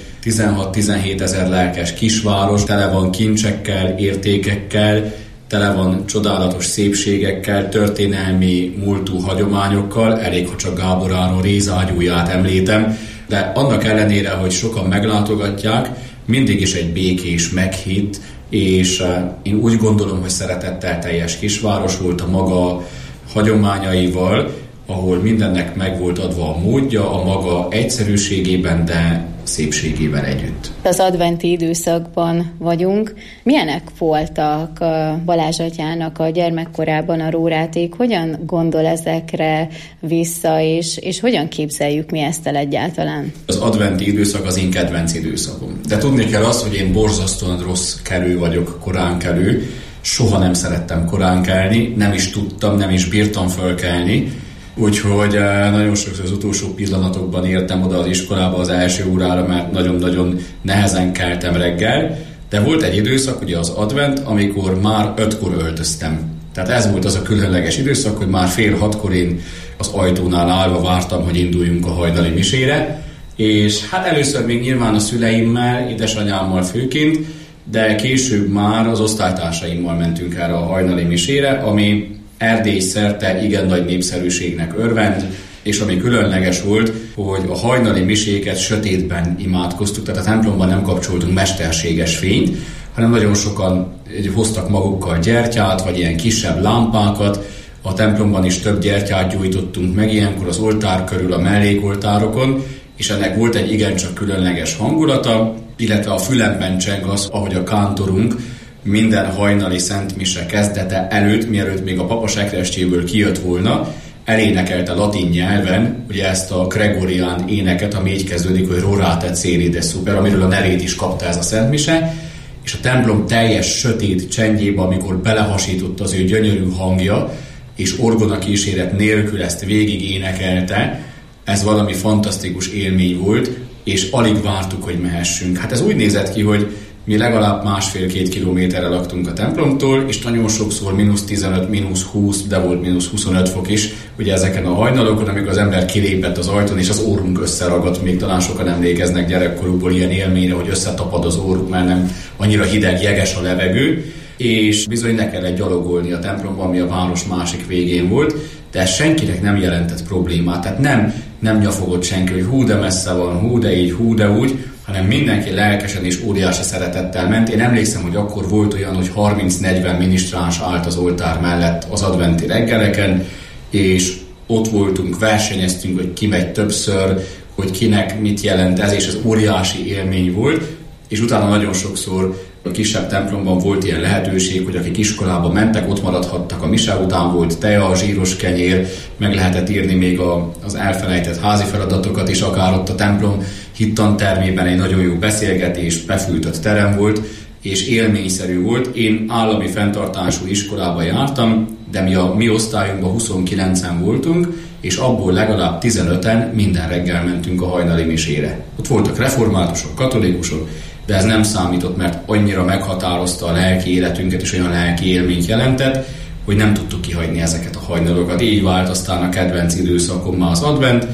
16-17 ezer lelkes kisváros, tele van kincsekkel, értékekkel, tele van csodálatos szépségekkel, történelmi múltú hagyományokkal, elég, ha csak Gábor Áron rézágyúját említem, de annak ellenére, hogy sokan meglátogatják, mindig is egy békés, meghitt, és én úgy gondolom, hogy szeretettel teljes kisváros volt a maga hagyományaival, ahol mindennek meg volt adva a módja, a maga egyszerűségében, de szépségével együtt. Az adventi időszakban vagyunk. Milyenek voltak Balázs atyának a gyermekkorában a róráték? Hogyan gondol ezekre vissza, és hogyan képzeljük mi ezt el egyáltalán? Az adventi időszak az én kedvenc időszakom. De tudni kell azt, hogy én borzasztóan rossz kelő vagyok, koránkelő. Soha nem szerettem korán kelni, nem is tudtam, nem is bírtam fölkelni. Úgyhogy nagyon sokszor az utolsó pillanatokban értem oda az iskolába az első órára, mert nagyon-nagyon nehezen keltem reggel. De volt egy időszak, ugye az advent, amikor már 5-kor öltöztem. Tehát ez volt az a különleges időszak, hogy már 5:30 én az ajtónál állva vártam, hogy induljunk a hajnali misére. És hát először még nyilván a szüleimmel, édesanyámmal főként, de később már az osztálytársaimmal mentünk erre a hajnali misére, ami Erdély szerte igen nagy népszerűségnek örvend, és ami különleges volt, hogy a hajnali miséket sötétben imádkoztuk, tehát a templomban nem kapcsoltunk mesterséges fényt, hanem nagyon sokan hoztak magukkal gyertyát, vagy ilyen kisebb lámpákat. A templomban is több gyertyát gyújtottunk meg ilyenkor az oltár körül, a mellékoltárokon, és ennek volt egy igencsak különleges hangulata, illetve a fülemben cseng az, ahogy a kántorunk minden hajnali szentmise kezdete előtt, mielőtt még a papa sekrestjéből kijött volna, elénekelte latin nyelven, ugye ezt a gregorián éneket, ami így kezdődik, hogy Rorate Celi de Super, amiről a nevét is kapta ez a szentmise, és a templom teljes sötét csendjébe, amikor belehasított az ő gyönyörű hangja, és orgona kíséret nélkül ezt végig énekelte, ez valami fantasztikus élmény volt, és alig vártuk, hogy mehessünk. Hát ez úgy nézett ki, hogy mi legalább 1,5-2 kilométerre laktunk a templomtól, és nagyon sokszor -15, -20, de volt -25 fok is, ugye ezeken a hajnalokon, amikor az ember kilépett az ajtón, és az órunk összeragadt, még talán sokan emlékeznek gyerekkorukból ilyen élményre, hogy összetapad az óruk, mert nem annyira hideg, jeges a levegő, és bizony ne kellett gyalogolni a templomban, ami a város másik végén volt, de ez senkinek nem jelentett problémát, tehát nem nyafogott senki, hogy hú de messze van, hú de így, hú de úgy, hanem mindenki lelkesen és óriási szeretettel ment. Én emlékszem, hogy akkor volt olyan, hogy 30-40 minisztráns állt az oltár mellett az adventi reggeleken, és ott voltunk, versenyeztünk, hogy ki megy többször, hogy kinek mit jelent ez, és ez óriási élmény volt, és utána nagyon sokszor a kisebb templomban volt ilyen lehetőség, hogy akik iskolába mentek, ott maradhattak a mise után, volt tea, zsíros kenyér, meg lehetett írni még az elfelejtett házi feladatokat is, akár ott a templom hittantermében egy nagyon jó beszélgetés, befűtött terem volt, és élményszerű volt. Én állami fenntartású iskolába jártam, de mi a mi osztályunkban 29-en voltunk, és abból legalább 15-en minden reggel mentünk a hajnali misére. Ott voltak reformátusok, katolikusok, de ez nem számított, mert annyira meghatározta a lelki életünket, és olyan lelki élményt jelentett, hogy nem tudtuk kihagyni ezeket a hajnalokat. Így vált aztán a kedvenc időszakom már az advent,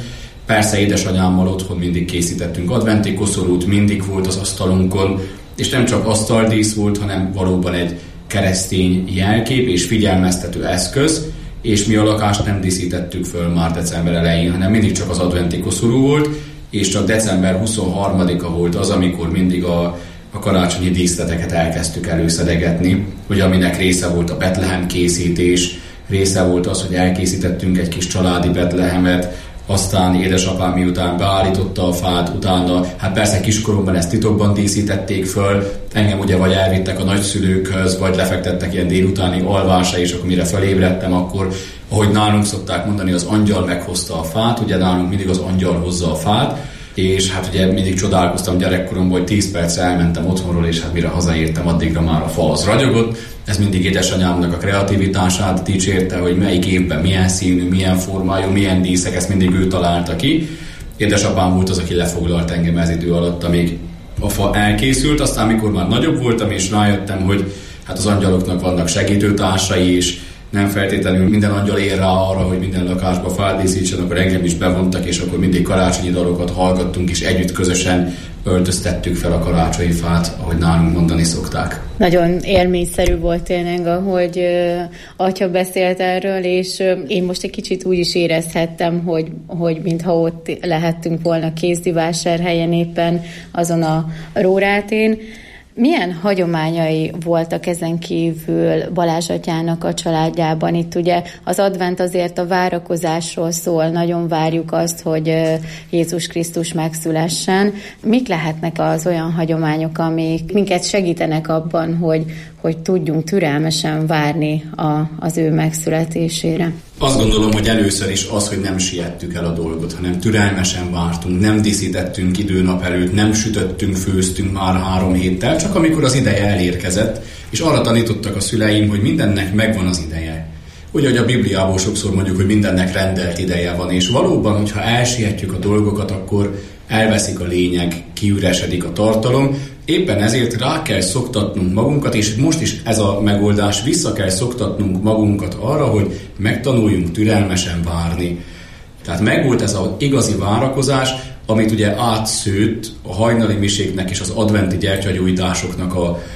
Persze édesanyámmal otthon mindig készítettünk adventi koszorút, mindig volt az asztalunkon, és nem csak asztaldísz volt, hanem valóban egy keresztény jelkép és figyelmeztető eszköz, és mi a lakást nem díszítettük föl már december elején, hanem mindig csak az adventi koszorú volt, és csak december 23-a volt az, amikor mindig a karácsonyi díszleteket elkezdtük előszedegetni, hogy aminek része volt a Betlehem készítés, része volt az, hogy elkészítettünk egy kis családi Betlehemet, aztán édesapám miután beállította a fát, utána, hát persze kiskoromban ezt titokban díszítették föl, engem ugye vagy elvittek a nagyszülőkhöz, vagy lefektettek ilyen délutáni alvásra, és akkor mire felébredtem, akkor, ahogy nálunk szokták mondani, az angyal meghozta a fát, ugye nálunk mindig az angyal hozza a fát, és hát ugye mindig csodálkoztam gyerekkoromban, hogy 10 percre elmentem otthonról, és hát mire hazaértem, addigra már a fa az ragyogott. Ez mindig édesanyámnak a kreativitását dicsérte, hogy melyik évben milyen színű, milyen formájú, milyen díszek, ezt mindig ő találta ki. Édesapám volt az, aki lefoglalt engem ez idő alatt, amíg a fa elkészült, aztán amikor már nagyobb voltam, és rájöttem, hogy hát az angyaloknak vannak segítőtársai is, nem feltétlenül minden angyal ér rá arra, hogy minden lakásba fát díszítsen, akkor engem is bevontak, és akkor mindig karácsonyi dalokat hallgattunk, és együtt közösen öltöztettük fel a karácsonyi fát, ahogy nálunk mondani szokták. Nagyon élményszerű volt tényleg, ahogy atya beszélt erről, és én most egy kicsit úgy is érezhettem, hogy mintha ott lehettünk volna Kézdivásárhelyen éppen azon a rórátén. Milyen hagyományai voltak ezen kívül Balázs atyának a családjában? Itt ugye az advent azért a várakozásról szól, nagyon várjuk azt, hogy Jézus Krisztus megszülessen. Mik lehetnek az olyan hagyományok, amik minket segítenek abban, hogy tudjunk türelmesen várni az ő megszületésére? Azt gondolom, hogy először is az, hogy nem siettük el a dolgot, hanem türelmesen vártunk, nem díszítettünk időnap előtt, nem sütöttünk, főztünk már 3 héttel, csak amikor az ideje elérkezett, és arra tanítottak a szüleim, hogy mindennek megvan az ideje. Ugye, hogy a Bibliából sokszor mondjuk, hogy mindennek rendelt ideje van, és valóban, hogyha elsietjük a dolgokat, akkor elveszik a lényeg, kiüresedik a tartalom. Éppen ezért rá kell szoktatnunk magunkat, és most is ez a megoldás, vissza kell szoktatnunk magunkat arra, hogy megtanuljunk türelmesen várni. Tehát megvolt ez az igazi várakozás, amit ugye átszőtt a hajnali miséknek és az adventi gyertyagyújtásoknak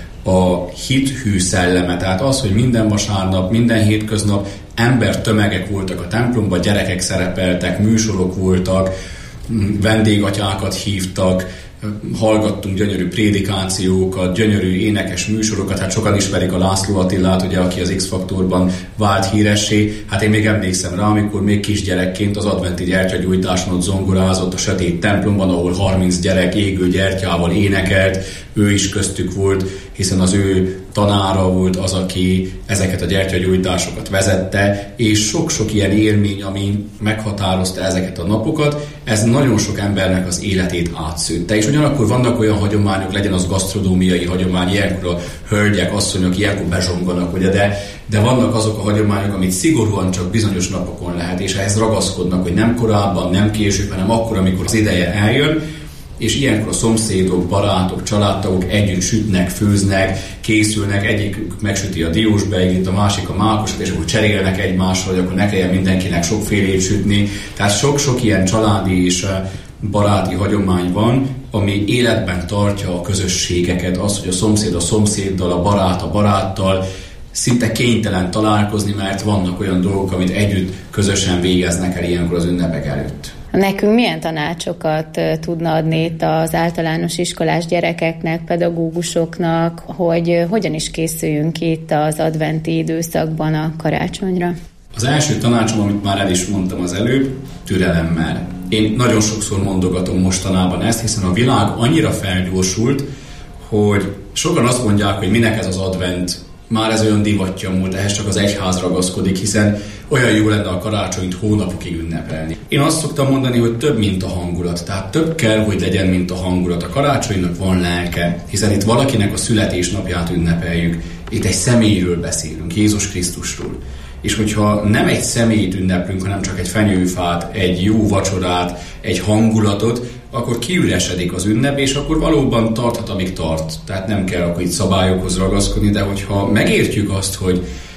a hithű szelleme. Tehát az, hogy minden vasárnap, minden hétköznap embertömegek voltak a templomban, gyerekek szerepeltek, műsorok voltak, vendégatyákat hívtak, hallgattunk gyönyörű prédikációkat, gyönyörű énekes műsorokat, hát sokan ismerik a László Attilát, ugye, aki az X-faktorban vált híressé. Hát én még emlékszem rá, amikor még kisgyerekként az adventi gyertyagyújtáson ott zongorázott a sötét templomban, ahol 30 gyerek égő gyertyával énekelt, ő is köztük volt, hiszen az ő tanára volt az, aki ezeket a gyertyagyújtásokat vezette, és sok-sok ilyen élmény, ami meghatározta ezeket a napokat, ez nagyon sok embernek az életét átszőtte. És ugyanakkor vannak olyan hagyományok, legyen az gasztronómiai hagyomány, ilyenkor a hölgyek, asszonyok ilyenkor bezsonganak, ugye, de vannak azok a hagyományok, amit szigorúan csak bizonyos napokon lehet, és ehhez ragaszkodnak, hogy nem korábban, nem később, hanem akkor, amikor az ideje eljön, és ilyenkor a szomszédok, barátok, családtagok együtt sütnek, főznek, készülnek, egyik megsüti a diósbeiglit, a másik a mákosat, és akkor cserélnek egymással, hogy akkor ne kelljen mindenkinek sokfélét sütni. Tehát sok-sok ilyen családi és baráti hagyomány van, ami életben tartja a közösségeket, az, hogy a szomszéd a szomszéddal, a barát a baráttal szinte kénytelen találkozni, mert vannak olyan dolgok, amit együtt közösen végeznek el ilyenkor az ünnepek előtt. Nekünk milyen tanácsokat tudna adni itt az általános iskolás gyerekeknek, pedagógusoknak, hogy hogyan is készüljünk itt az adventi időszakban a karácsonyra? Az első tanácsom, amit már el is mondtam az előbb, türelemmel. Én nagyon sokszor mondogatom mostanában ezt, hiszen a világ annyira felgyorsult, hogy sokan azt mondják, hogy minek ez az advent, már ez olyan divatja múlt, ehhez csak az egyház ragaszkodik, hiszen olyan jó lenne a karácsonyt hónapokig ünnepelni. Én azt szoktam mondani, hogy több, mint a hangulat. Tehát több kell, hogy legyen, mint a hangulat. A karácsonynak van lelke, hiszen itt valakinek a születésnapját ünnepeljük. Itt egy személyről beszélünk, Jézus Krisztusról. És hogyha nem egy személyt ünneplünk, hanem csak egy fenyőfát, egy jó vacsorát, egy hangulatot, akkor kiüresedik az ünnep, és akkor valóban tarthat, amíg tart. Tehát nem kell akkor itt szabályokhoz ragaszkodni, de hogyha megértjük azt, hogy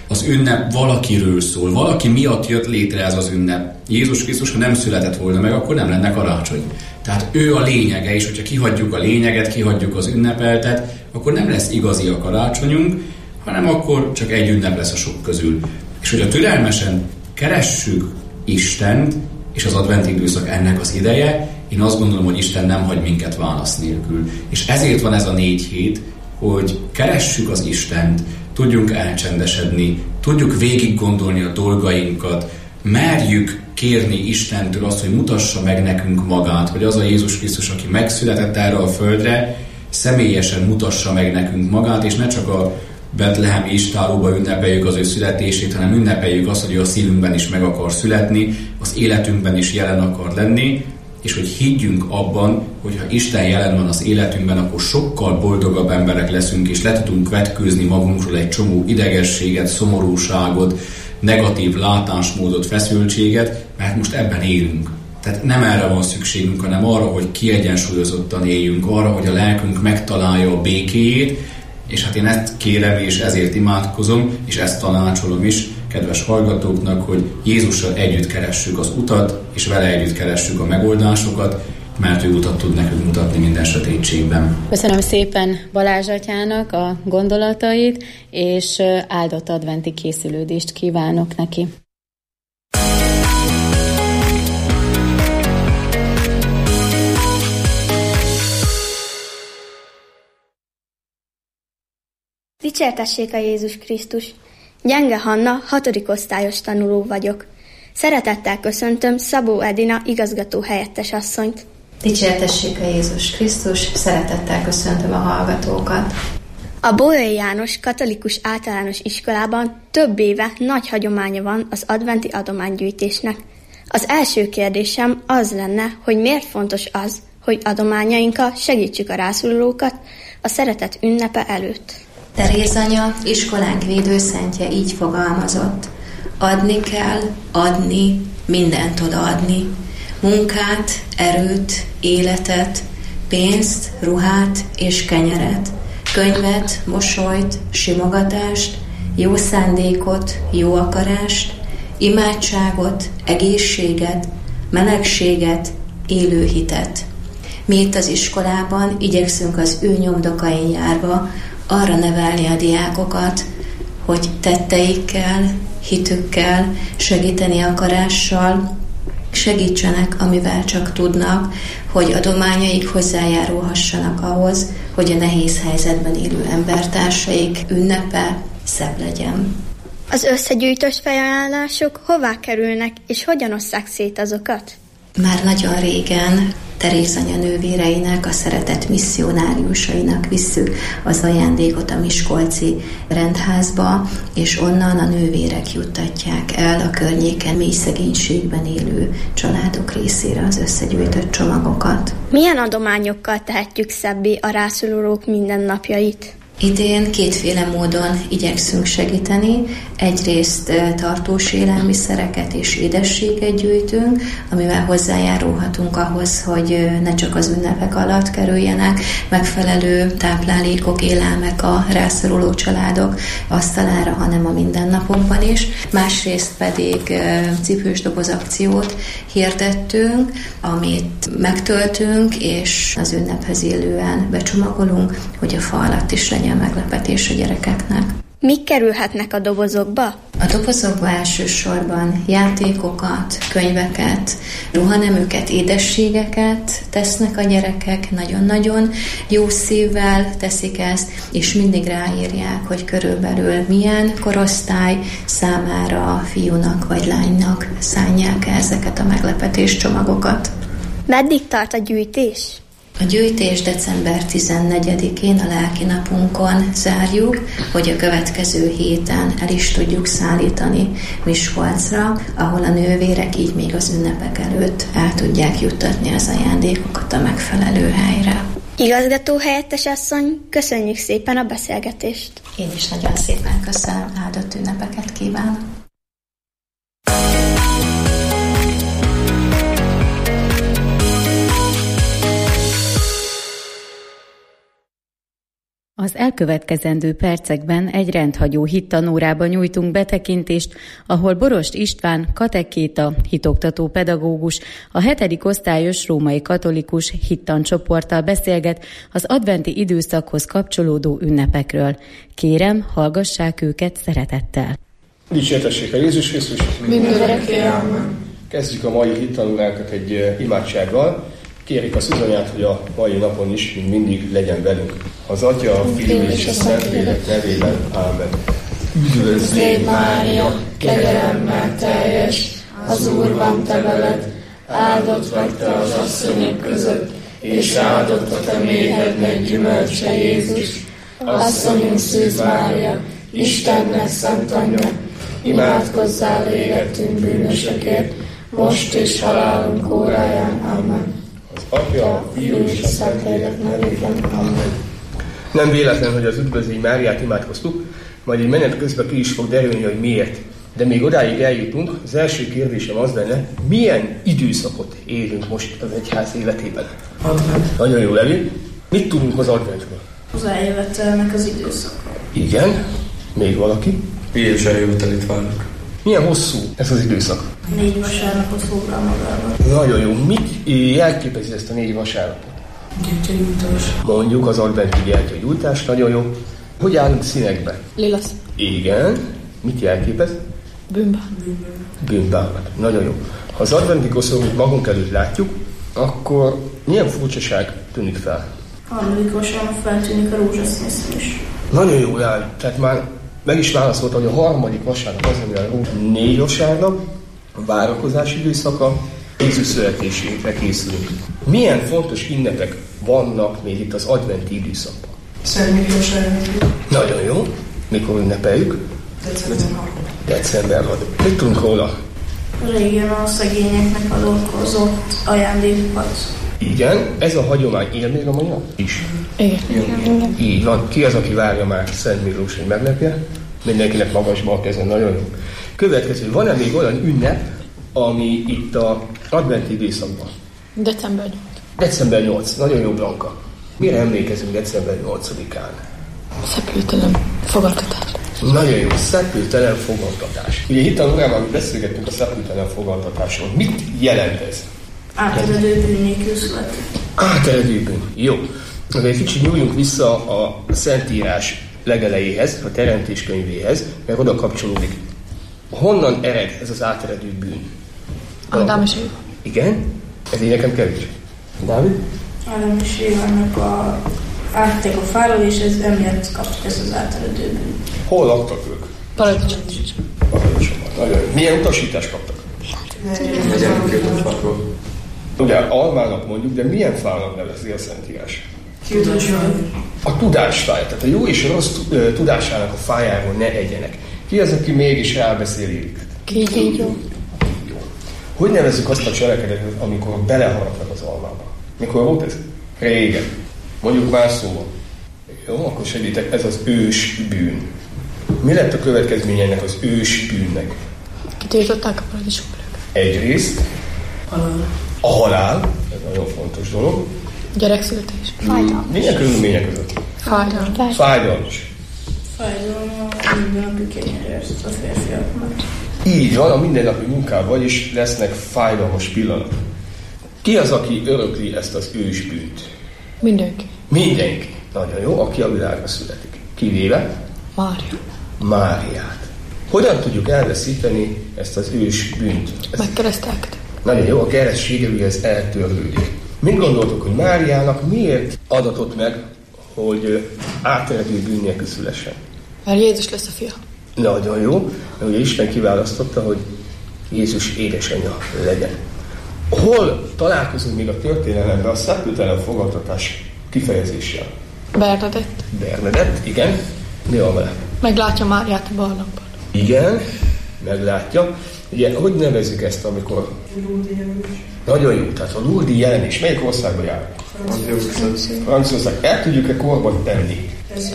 Az ünnep valakiről szól, valaki miatt jött létre ez az ünnep. Jézus Krisztus, ha nem született volna meg, akkor nem lenne karácsony. Tehát ő a lényege, és hogyha kihagyjuk a lényeget, kihagyjuk az ünnepeltet, akkor nem lesz igazi a karácsonyunk, hanem akkor csak egy ünnep lesz a sok közül. És hogyha türelmesen keressük Istent, és az adventi időszak ennek az ideje, én azt gondolom, hogy Isten nem hagy minket válasz nélkül. És ezért van ez a 4 hét, hogy keressük az Istent, tudjunk elcsendesedni, tudjuk végig gondolni a dolgainkat, merjük kérni Istentől azt, hogy mutassa meg nekünk magát, hogy az a Jézus Krisztus, aki megszületett erre a földre, személyesen mutassa meg nekünk magát, és ne csak a betlehemi istállóba ünnepeljük az ő születését, hanem ünnepeljük azt, hogy ő a szívünkben is meg akar születni, az életünkben is jelen akar lenni, és hogy higgyünk abban, hogy ha Isten jelen van az életünkben, akkor sokkal boldogabb emberek leszünk, és le tudunk vetkőzni magunkról egy csomó idegességet, szomorúságot, negatív látásmódot, feszültséget, mert most ebben élünk. Tehát nem erre van szükségünk, hanem arra, hogy kiegyensúlyozottan éljünk, arra, hogy a lelkünk megtalálja a békéjét, és hát én ezt kérem, és ezért imádkozom, és ezt tanácsolom is kedves hallgatóknak, hogy Jézussal együtt keressük az utat, és vele együtt keressük a megoldásokat, mert ő utat tud nekünk mutatni minden sötétségben. Köszönöm szépen Balázs atyának a gondolatait, és áldott adventi készülődést kívánok neki. Dicsértessék a Jézus Krisztus! Gyenge Hanna, 6. osztályos tanuló vagyok. Szeretettel köszöntöm Szabó Edina igazgató helyettes asszonyt. Dicsértessék a Jézus Krisztus! Szeretettel köszöntöm a hallgatókat! A Bolyai János Katolikus Általános Iskolában több éve nagy hagyománya van az adventi adománygyűjtésnek. Az első kérdésem az lenne, hogy miért fontos az, hogy adományainkkal segítsük a rászorulókat a szeretet ünnepe előtt. Teréz anya, iskolánk védőszentje így fogalmazott: adni kell, adni, mindent odaadni. Munkát, erőt, életet, pénzt, ruhát és kenyeret, könyvet, mosolyt, simogatást, jó szándékot, jó akarást, imádságot, egészséget, melegséget, élő hitet. Mi itt az iskolában igyekszünk az ő nyomdokain járva arra nevelni a diákokat, hogy tetteikkel, hitükkel, segíteni akarással, segítsenek, amivel csak tudnak, hogy adományaik hozzájárulhassanak ahhoz, hogy a nehéz helyzetben élő embertársaik ünnepe szebb legyen. Az összegyűjtött felajánlások hová kerülnek, és hogyan osszák szét azokat? Már nagyon régen Teréz anya nővéreinek, a szeretett misszionáriusainak visszük az ajándékot a miskolci rendházba, és onnan a nővérek juttatják el a környéken mély szegénységben élő családok részére az összegyűjtött csomagokat. Milyen adományokkal tehetjük szebbé a rászorulók mindennapjait? Idén kétféle módon igyekszünk segíteni. Egyrészt tartós élelmiszereket és édességet gyűjtünk, amivel hozzájárulhatunk ahhoz, hogy ne csak az ünnepek alatt kerüljenek megfelelő táplálékok, élelmek a rászoruló családok asztalára, hanem a mindennapokban is. Másrészt pedig cipős doboz akciót hirdettünk, amit megtöltünk, és az ünnephez illően becsomagolunk, hogy a fa alatt is legyen meglepetés a gyerekeknek. Mik kerülhetnek a dobozokba? A dobozokba elsősorban játékokat, könyveket, ruhaneműket, édességeket tesznek a gyerekek, nagyon-nagyon jó szívvel teszik ezt, és mindig ráírják, hogy körülbelül milyen korosztály számára fiúnak vagy lánynak szánják ezeket a meglepetés csomagokat. Meddig tart a gyűjtés? A gyűjtés december 14-én a lelki napunkon zárjuk, hogy a következő héten el is tudjuk szállítani Miskolcra, ahol a nővérek így még az ünnepek előtt el tudják juttatni az ajándékokat a megfelelő helyre. Igazgató helyettes asszony, köszönjük szépen a beszélgetést. Én is nagyon szépen köszönöm, áldott ünnepeket kívánok. Az elkövetkezendő percekben egy rendhagyó hittanórába nyújtunk betekintést, ahol Borost István, katekéta, hitoktató pedagógus, a 7. osztályos római katolikus hittancsoporttal beszélget az adventi időszakhoz kapcsolódó ünnepekről. Kérem, hallgassák őket szeretettel. Dicsértessék a Jézus Krisztus! Mindörökké, amen. Kezdjük a mai hittanóránkat egy imádsággal. Kérjük a Szűzanyát, hogy a mai napon is, mint mindig, legyen velünk. Az Atya, a Fiú és a Szentlélek nevében. Ámen. Üdvözz légy, Mária, kegyelemmel teljes, az Úr van te veled, áldott vagy te az asszonyok között, és áldott a te méhednek gyümölcse, Jézus. Asszonyunk Szűz Mária, Istennek szent anyja, imádkozzál érettünk bűnösökért, most és halálunk óráján. Amen. Az Atya, a Fiú és a Szentlélek nevében. Amen. Nem véletlen, hogy az Üdvözlégy Máriát imádkoztuk, majd egy menet közben ki is fog derülni, hogy miért. De még odáig eljutunk, az első kérdésem az lenne, milyen időszakot élünk most az egyház életében? Advent. Nagyon jó, Levi. Mit tudunk az adventről? Az eljövetelnek az időszaka. Igen. Még valaki? Jézus eljövetelét várjuk. Milyen hosszú ez az időszak? 4 vasárnapot foglal magában. Nagyon jó. Mit jelképezi ezt a 4 vasárnapot? Gyertyagyújtás. Mondjuk az adventi gyertyagyújtás, nagyon jó. Hogy állunk színekbe? Lilasz. Igen. Mit jelképez? Bűnbánat. Nagyon jó. Ha az adventi koszorút magunk előtt látjuk, akkor milyen furcsaság tűnik fel? Harmadik vasárnap feltűnik a rózsaszín is. Nagyon jó, tehát már meg is válaszoltam, hogy a harmadik vasárnap az, ami a 4 vasárnap, a várakozás időszaka, Jézus születésére készülünk. Milyen fontos ünnepek vannak még itt az adventi időszakban? Szent Miklós elnökünk. Nagyon jó. Mikor ünnepeljük? December 6. Mit tudunk róla? Régen a szegényeknek adózott ajándékokat. Igen, ez a hagyomány él még a mai nap is. Igen. Így van. Ki az, aki várja már Szent Miklós, hogy meglepje? Mindenkinek magasba a keze, nagyon jó. Következő, van-e még olyan ünnep, ami itt az adventi időszakban? December 8. December 8. Nagyon jó, Blanka. Mire emlékezünk december 8-án? Szeplőtelen fogadtatás. Nagyon jó, szeplőtelen fogadtatás. Ugye itt a órában beszélgettünk a szeplőtelen fogadtatásról. Mit jelent ez? Áteredő bűn nélkül születik. Áteredő bűn. Jó. Egy kicsit nyúljunk vissza a Szentírás legelejéhez, a Teremtés könyvéhez, mert oda kapcsolódik. Honnan ered ez az áteredő bűn? Ádám és Éva. Igen? Ez így nekem kevés. Dávid? Ádám és Évának áttek a fáról, és ez emiatt kaptak ez az áteredő bűn. Hol laktak ők? Paradicsomban. Nagyon jó. Milyen utasítást kaptak? Ugye almának mondjuk, de milyen fának nevezi a Szentírás? A tudásfáj. Tehát a jó és a rossz tudásának a fájáról ne egyenek. Ki az, aki mégis elbeszél őket? Kígyó. Hogy nevezzük azt a cselekedetet, amikor beleharapnak az almába? Mikor volt ez? Régen. Mondjuk más szóval. Jó, akkor segítek, ez az ős bűn. Mi lett a következménye ennek az ős bűnnek? Kitiltották a paradicsomból. Egyrészt a halál, ez nagyon fontos dolog. Gyerekszületés. Milyen körülmények között? Fájdalmas. Fájdalmas. Fájdalom a mindennapi kenyerért a férfiaknak. Így van, a mindennapi munkában is lesznek fájdalmas pillanatok. Ki az, aki örökli ezt az ős bűnt? Mindenki. Mindenki. Nagyon jó, aki a világra születik. Kivéve? Máriát. Hogyan tudjuk elveszíteni ezt az ős bűnt? Megkeresztelkedek. Nagyon jó, a keresztsége ez eltörlődik. Mit gondoltok, hogy Máriának miért adatott meg, hogy áteredő bűn nélkül szülessen? Mert Jézus lesz a fia. Nagyon jó, mert ugye Isten kiválasztotta, hogy Jézus édesanyja legyen. Hol találkozunk még a történelemben a szeplőtelen fogadtatás kifejezéssel? Bernadett, igen. Mi van vele? Meglátja Máriát a barlangban. Igen, meglátja. Ugye, hogy nevezzük ezt, amikor... Nagyon jó, tehát a Lourdes jelenés. Melyik országba jár? Franciaország. El tudjuk-e korban tenni?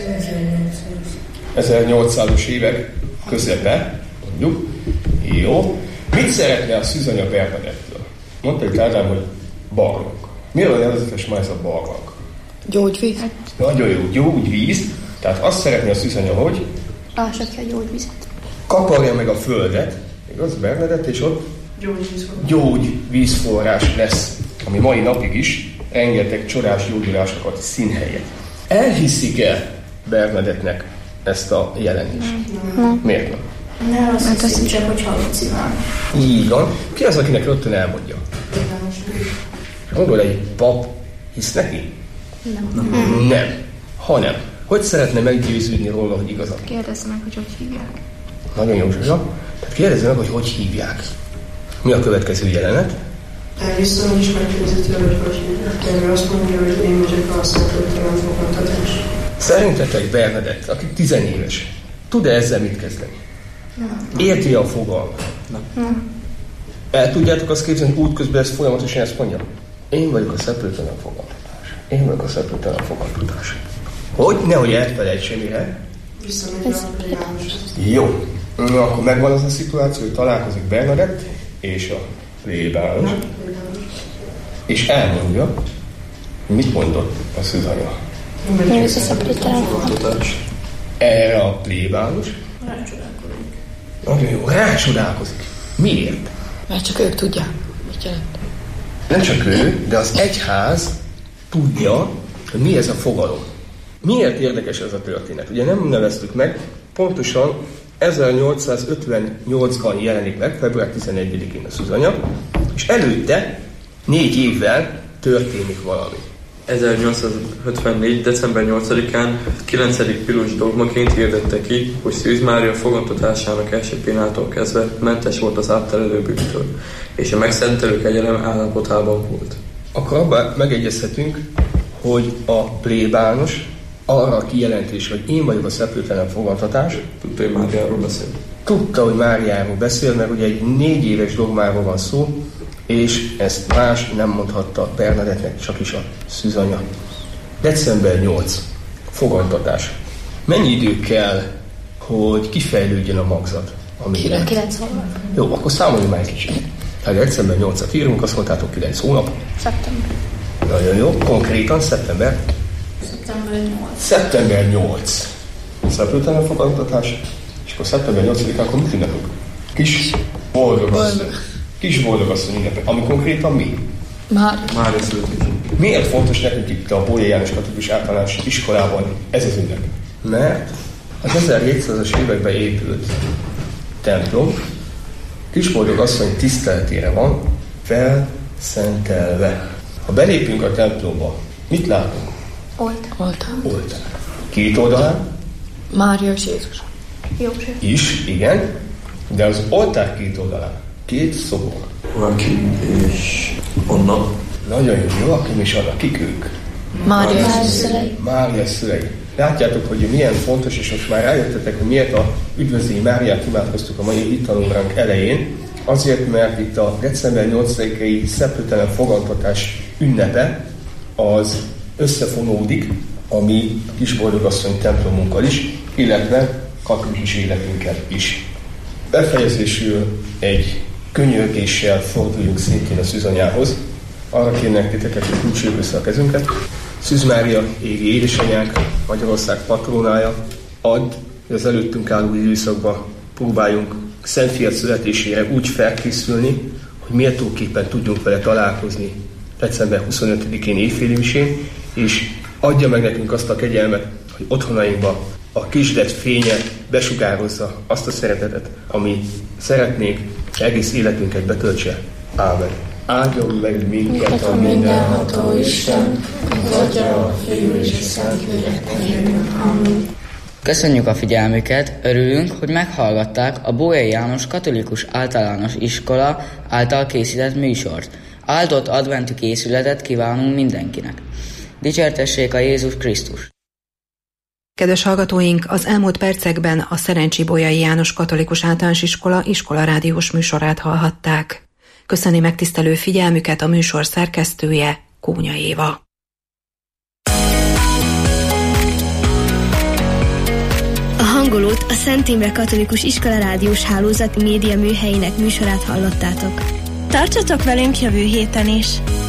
1800-as évek közepe, mondjuk. Jó. Mit szeretne a szűzanya Bernadettől? Mondta itt Ádám, hogy barlang. Miről nevezetes ma ez a barlang? Gyógyvíz. Nagyon jó, gyógyvíz. Tehát azt szeretné a szűzanya, hogy Ásatja a gyógyvizet. kaparja meg a földet, igaz, Bernadett, és ott gyógyvízforrás lesz, ami mai napig is rengeteg csodás gyógyulásokat színhelyet. Elhiszik-e Bernadettnek ezt a jelentést? Miért nem? Nem, azt hiszem csak, hogy halucinál. Így van. Ki az, akinek rögtön elmondja? Gondolj, egy pap hisz neki? Nem. Hanem. Hogy szeretne meggyőződni róla, hogy igazad? Kérdezze meg, hogy hívják. Nagyon jó, Zsuzsa. Tehát kérdezze meg, hogy hívják. Mi a következő jelenet? Elviszem és megkérdezi tőle, hogy hívják. Erre azt mondja, hogy én vagyok a szakértően fogadtatás. Szerintetek Bernadett, aki 10 éves, tud-e ezzel mit kezdeni? Nem. Érti a fogalmat? Nem. El tudjátok azt képzelni, hogy útközben ezt folyamatosan ezt mondja? Én vagyok a szeplőtelen fogadtatás. Én vagyok a szeplőtelen fogadtatás. Hogy? Nehogy elfelejtse mire. Visszamegy a plébános. Jó. Na, akkor megvan az a szituáció, hogy találkozik Bernadett és a plébános. És elmondja, mit mondott a szűzanya. Mi az a szeplőtelen fogadtatás? Erre a plébános nagyon jó, rácsodálkozik. Miért? Mert csak ők tudják, mit jelent. Nem csak ő, de az egyház tudja, hogy mi ez a fogalom. Miért érdekes ez a történet? Ugye nem neveztük meg, pontosan 1858-ban jelenik meg, február 11-én a szűzanya, és előtte 4 évvel történik valami. 1854. december 8-án 9. Pilus dogmaként hirdette ki, hogy Szűz Mária fogantatásának első pillanától kezdve mentes volt az átterelő bűntől, és a megszentelő kegyelem állapotában volt. Akkor abban megegyezhetünk, hogy a plébános arra a kijelentés, hogy én vagyok a szeplőtelen fogantatás. Tudta, hogy Máriáról beszél. Tudta, hogy Máriáról beszél, mert ugye egy 4 éves dogmáról van szó, és ezt más nem mondhatta Bernadettnek, csak is a szűzanya. December 8. Fogantatás. Mennyi idő kell, hogy kifejlődjön a magzat? 9 hónap. Jó, akkor számoljunk már egy kicsit. Tehát december 8-at írunk, azt mondtátok 9 hónap. Szeptember. Nagyon jó, konkrétan szeptember. Szeptember 8. Szeplőtelen fogantatás, és akkor szeptember 8-án akkor mit ünnepünk? Kis boldogasszony. Kis boldogasszony ünnepek, ami konkrétan mi? Mária születés. Miért fontos nekünk itt a Bolyai János Katolikus Általános Iskolában ez az ünnep? Mert az 1700-as években épült templom Kisboldogasszony tiszteletére van felszentelve. Ha belépünk a templomba, mit látunk? Oltár. Két oldalán? Mária és Jézus. József. Is, igen, de az oltár két oldalán 2 szobor. Joachim és Anna. Nagyon jó, Joachim és Anna. Kik ők? Mária szülei. Mária szülei. Látjátok, hogy milyen fontos, és most már rájöttetek, hogy miért a Üdvözlégy Máriát imádkoztuk a mai hittanóránk elején. Azért, mert itt a december 8-i szeplőtelen fogantatás ünnepe az összefonódik a mi Kisboldogasszony templomunkkal is, illetve katolikus életünkkel is. Befejezésül egy könyörgéssel forduljunk szintén a szűzanyához. Arra kérnek titeket, hogy kulcsoljuk össze a kezünket. Szűz Mária, égi édesanyánk, Magyarország patrónája, add, hogy az előttünk álló időszakban próbáljunk Szent Fiat születésére úgy felkészülni, hogy méltóképpen tudjunk vele találkozni december 25-én éjfélimisén, és adja meg nekünk azt a kegyelmet, hogy otthonainkba a kisdet fénye besugározza azt a szeretetet, ami szeretnénk, egész életünket betöltse. Ámen. Áldjon meg minket a mindenható Isten, az Atya, a Fiú és a Szentlélek nevében. Amen. Köszönjük a figyelmüket, örülünk, hogy meghallgatták a Bolyai János Katolikus Általános Iskola által készített műsort. Áldott adventi készületet kívánunk mindenkinek. Dicsértessék a Jézus Krisztus! Kedves hallgatóink, az elmúlt percekben a Szerencsi Bolyai János Katolikus Általános Iskola rádiós műsorát hallhatták. Köszöni megtisztelő figyelmüket a műsor szerkesztője, Kónya Éva. A hangolót a Szent Imre Katolikus Iskola rádiós hálózat média műhelyének műsorát hallottátok. Tartsatok velünk jövő héten is!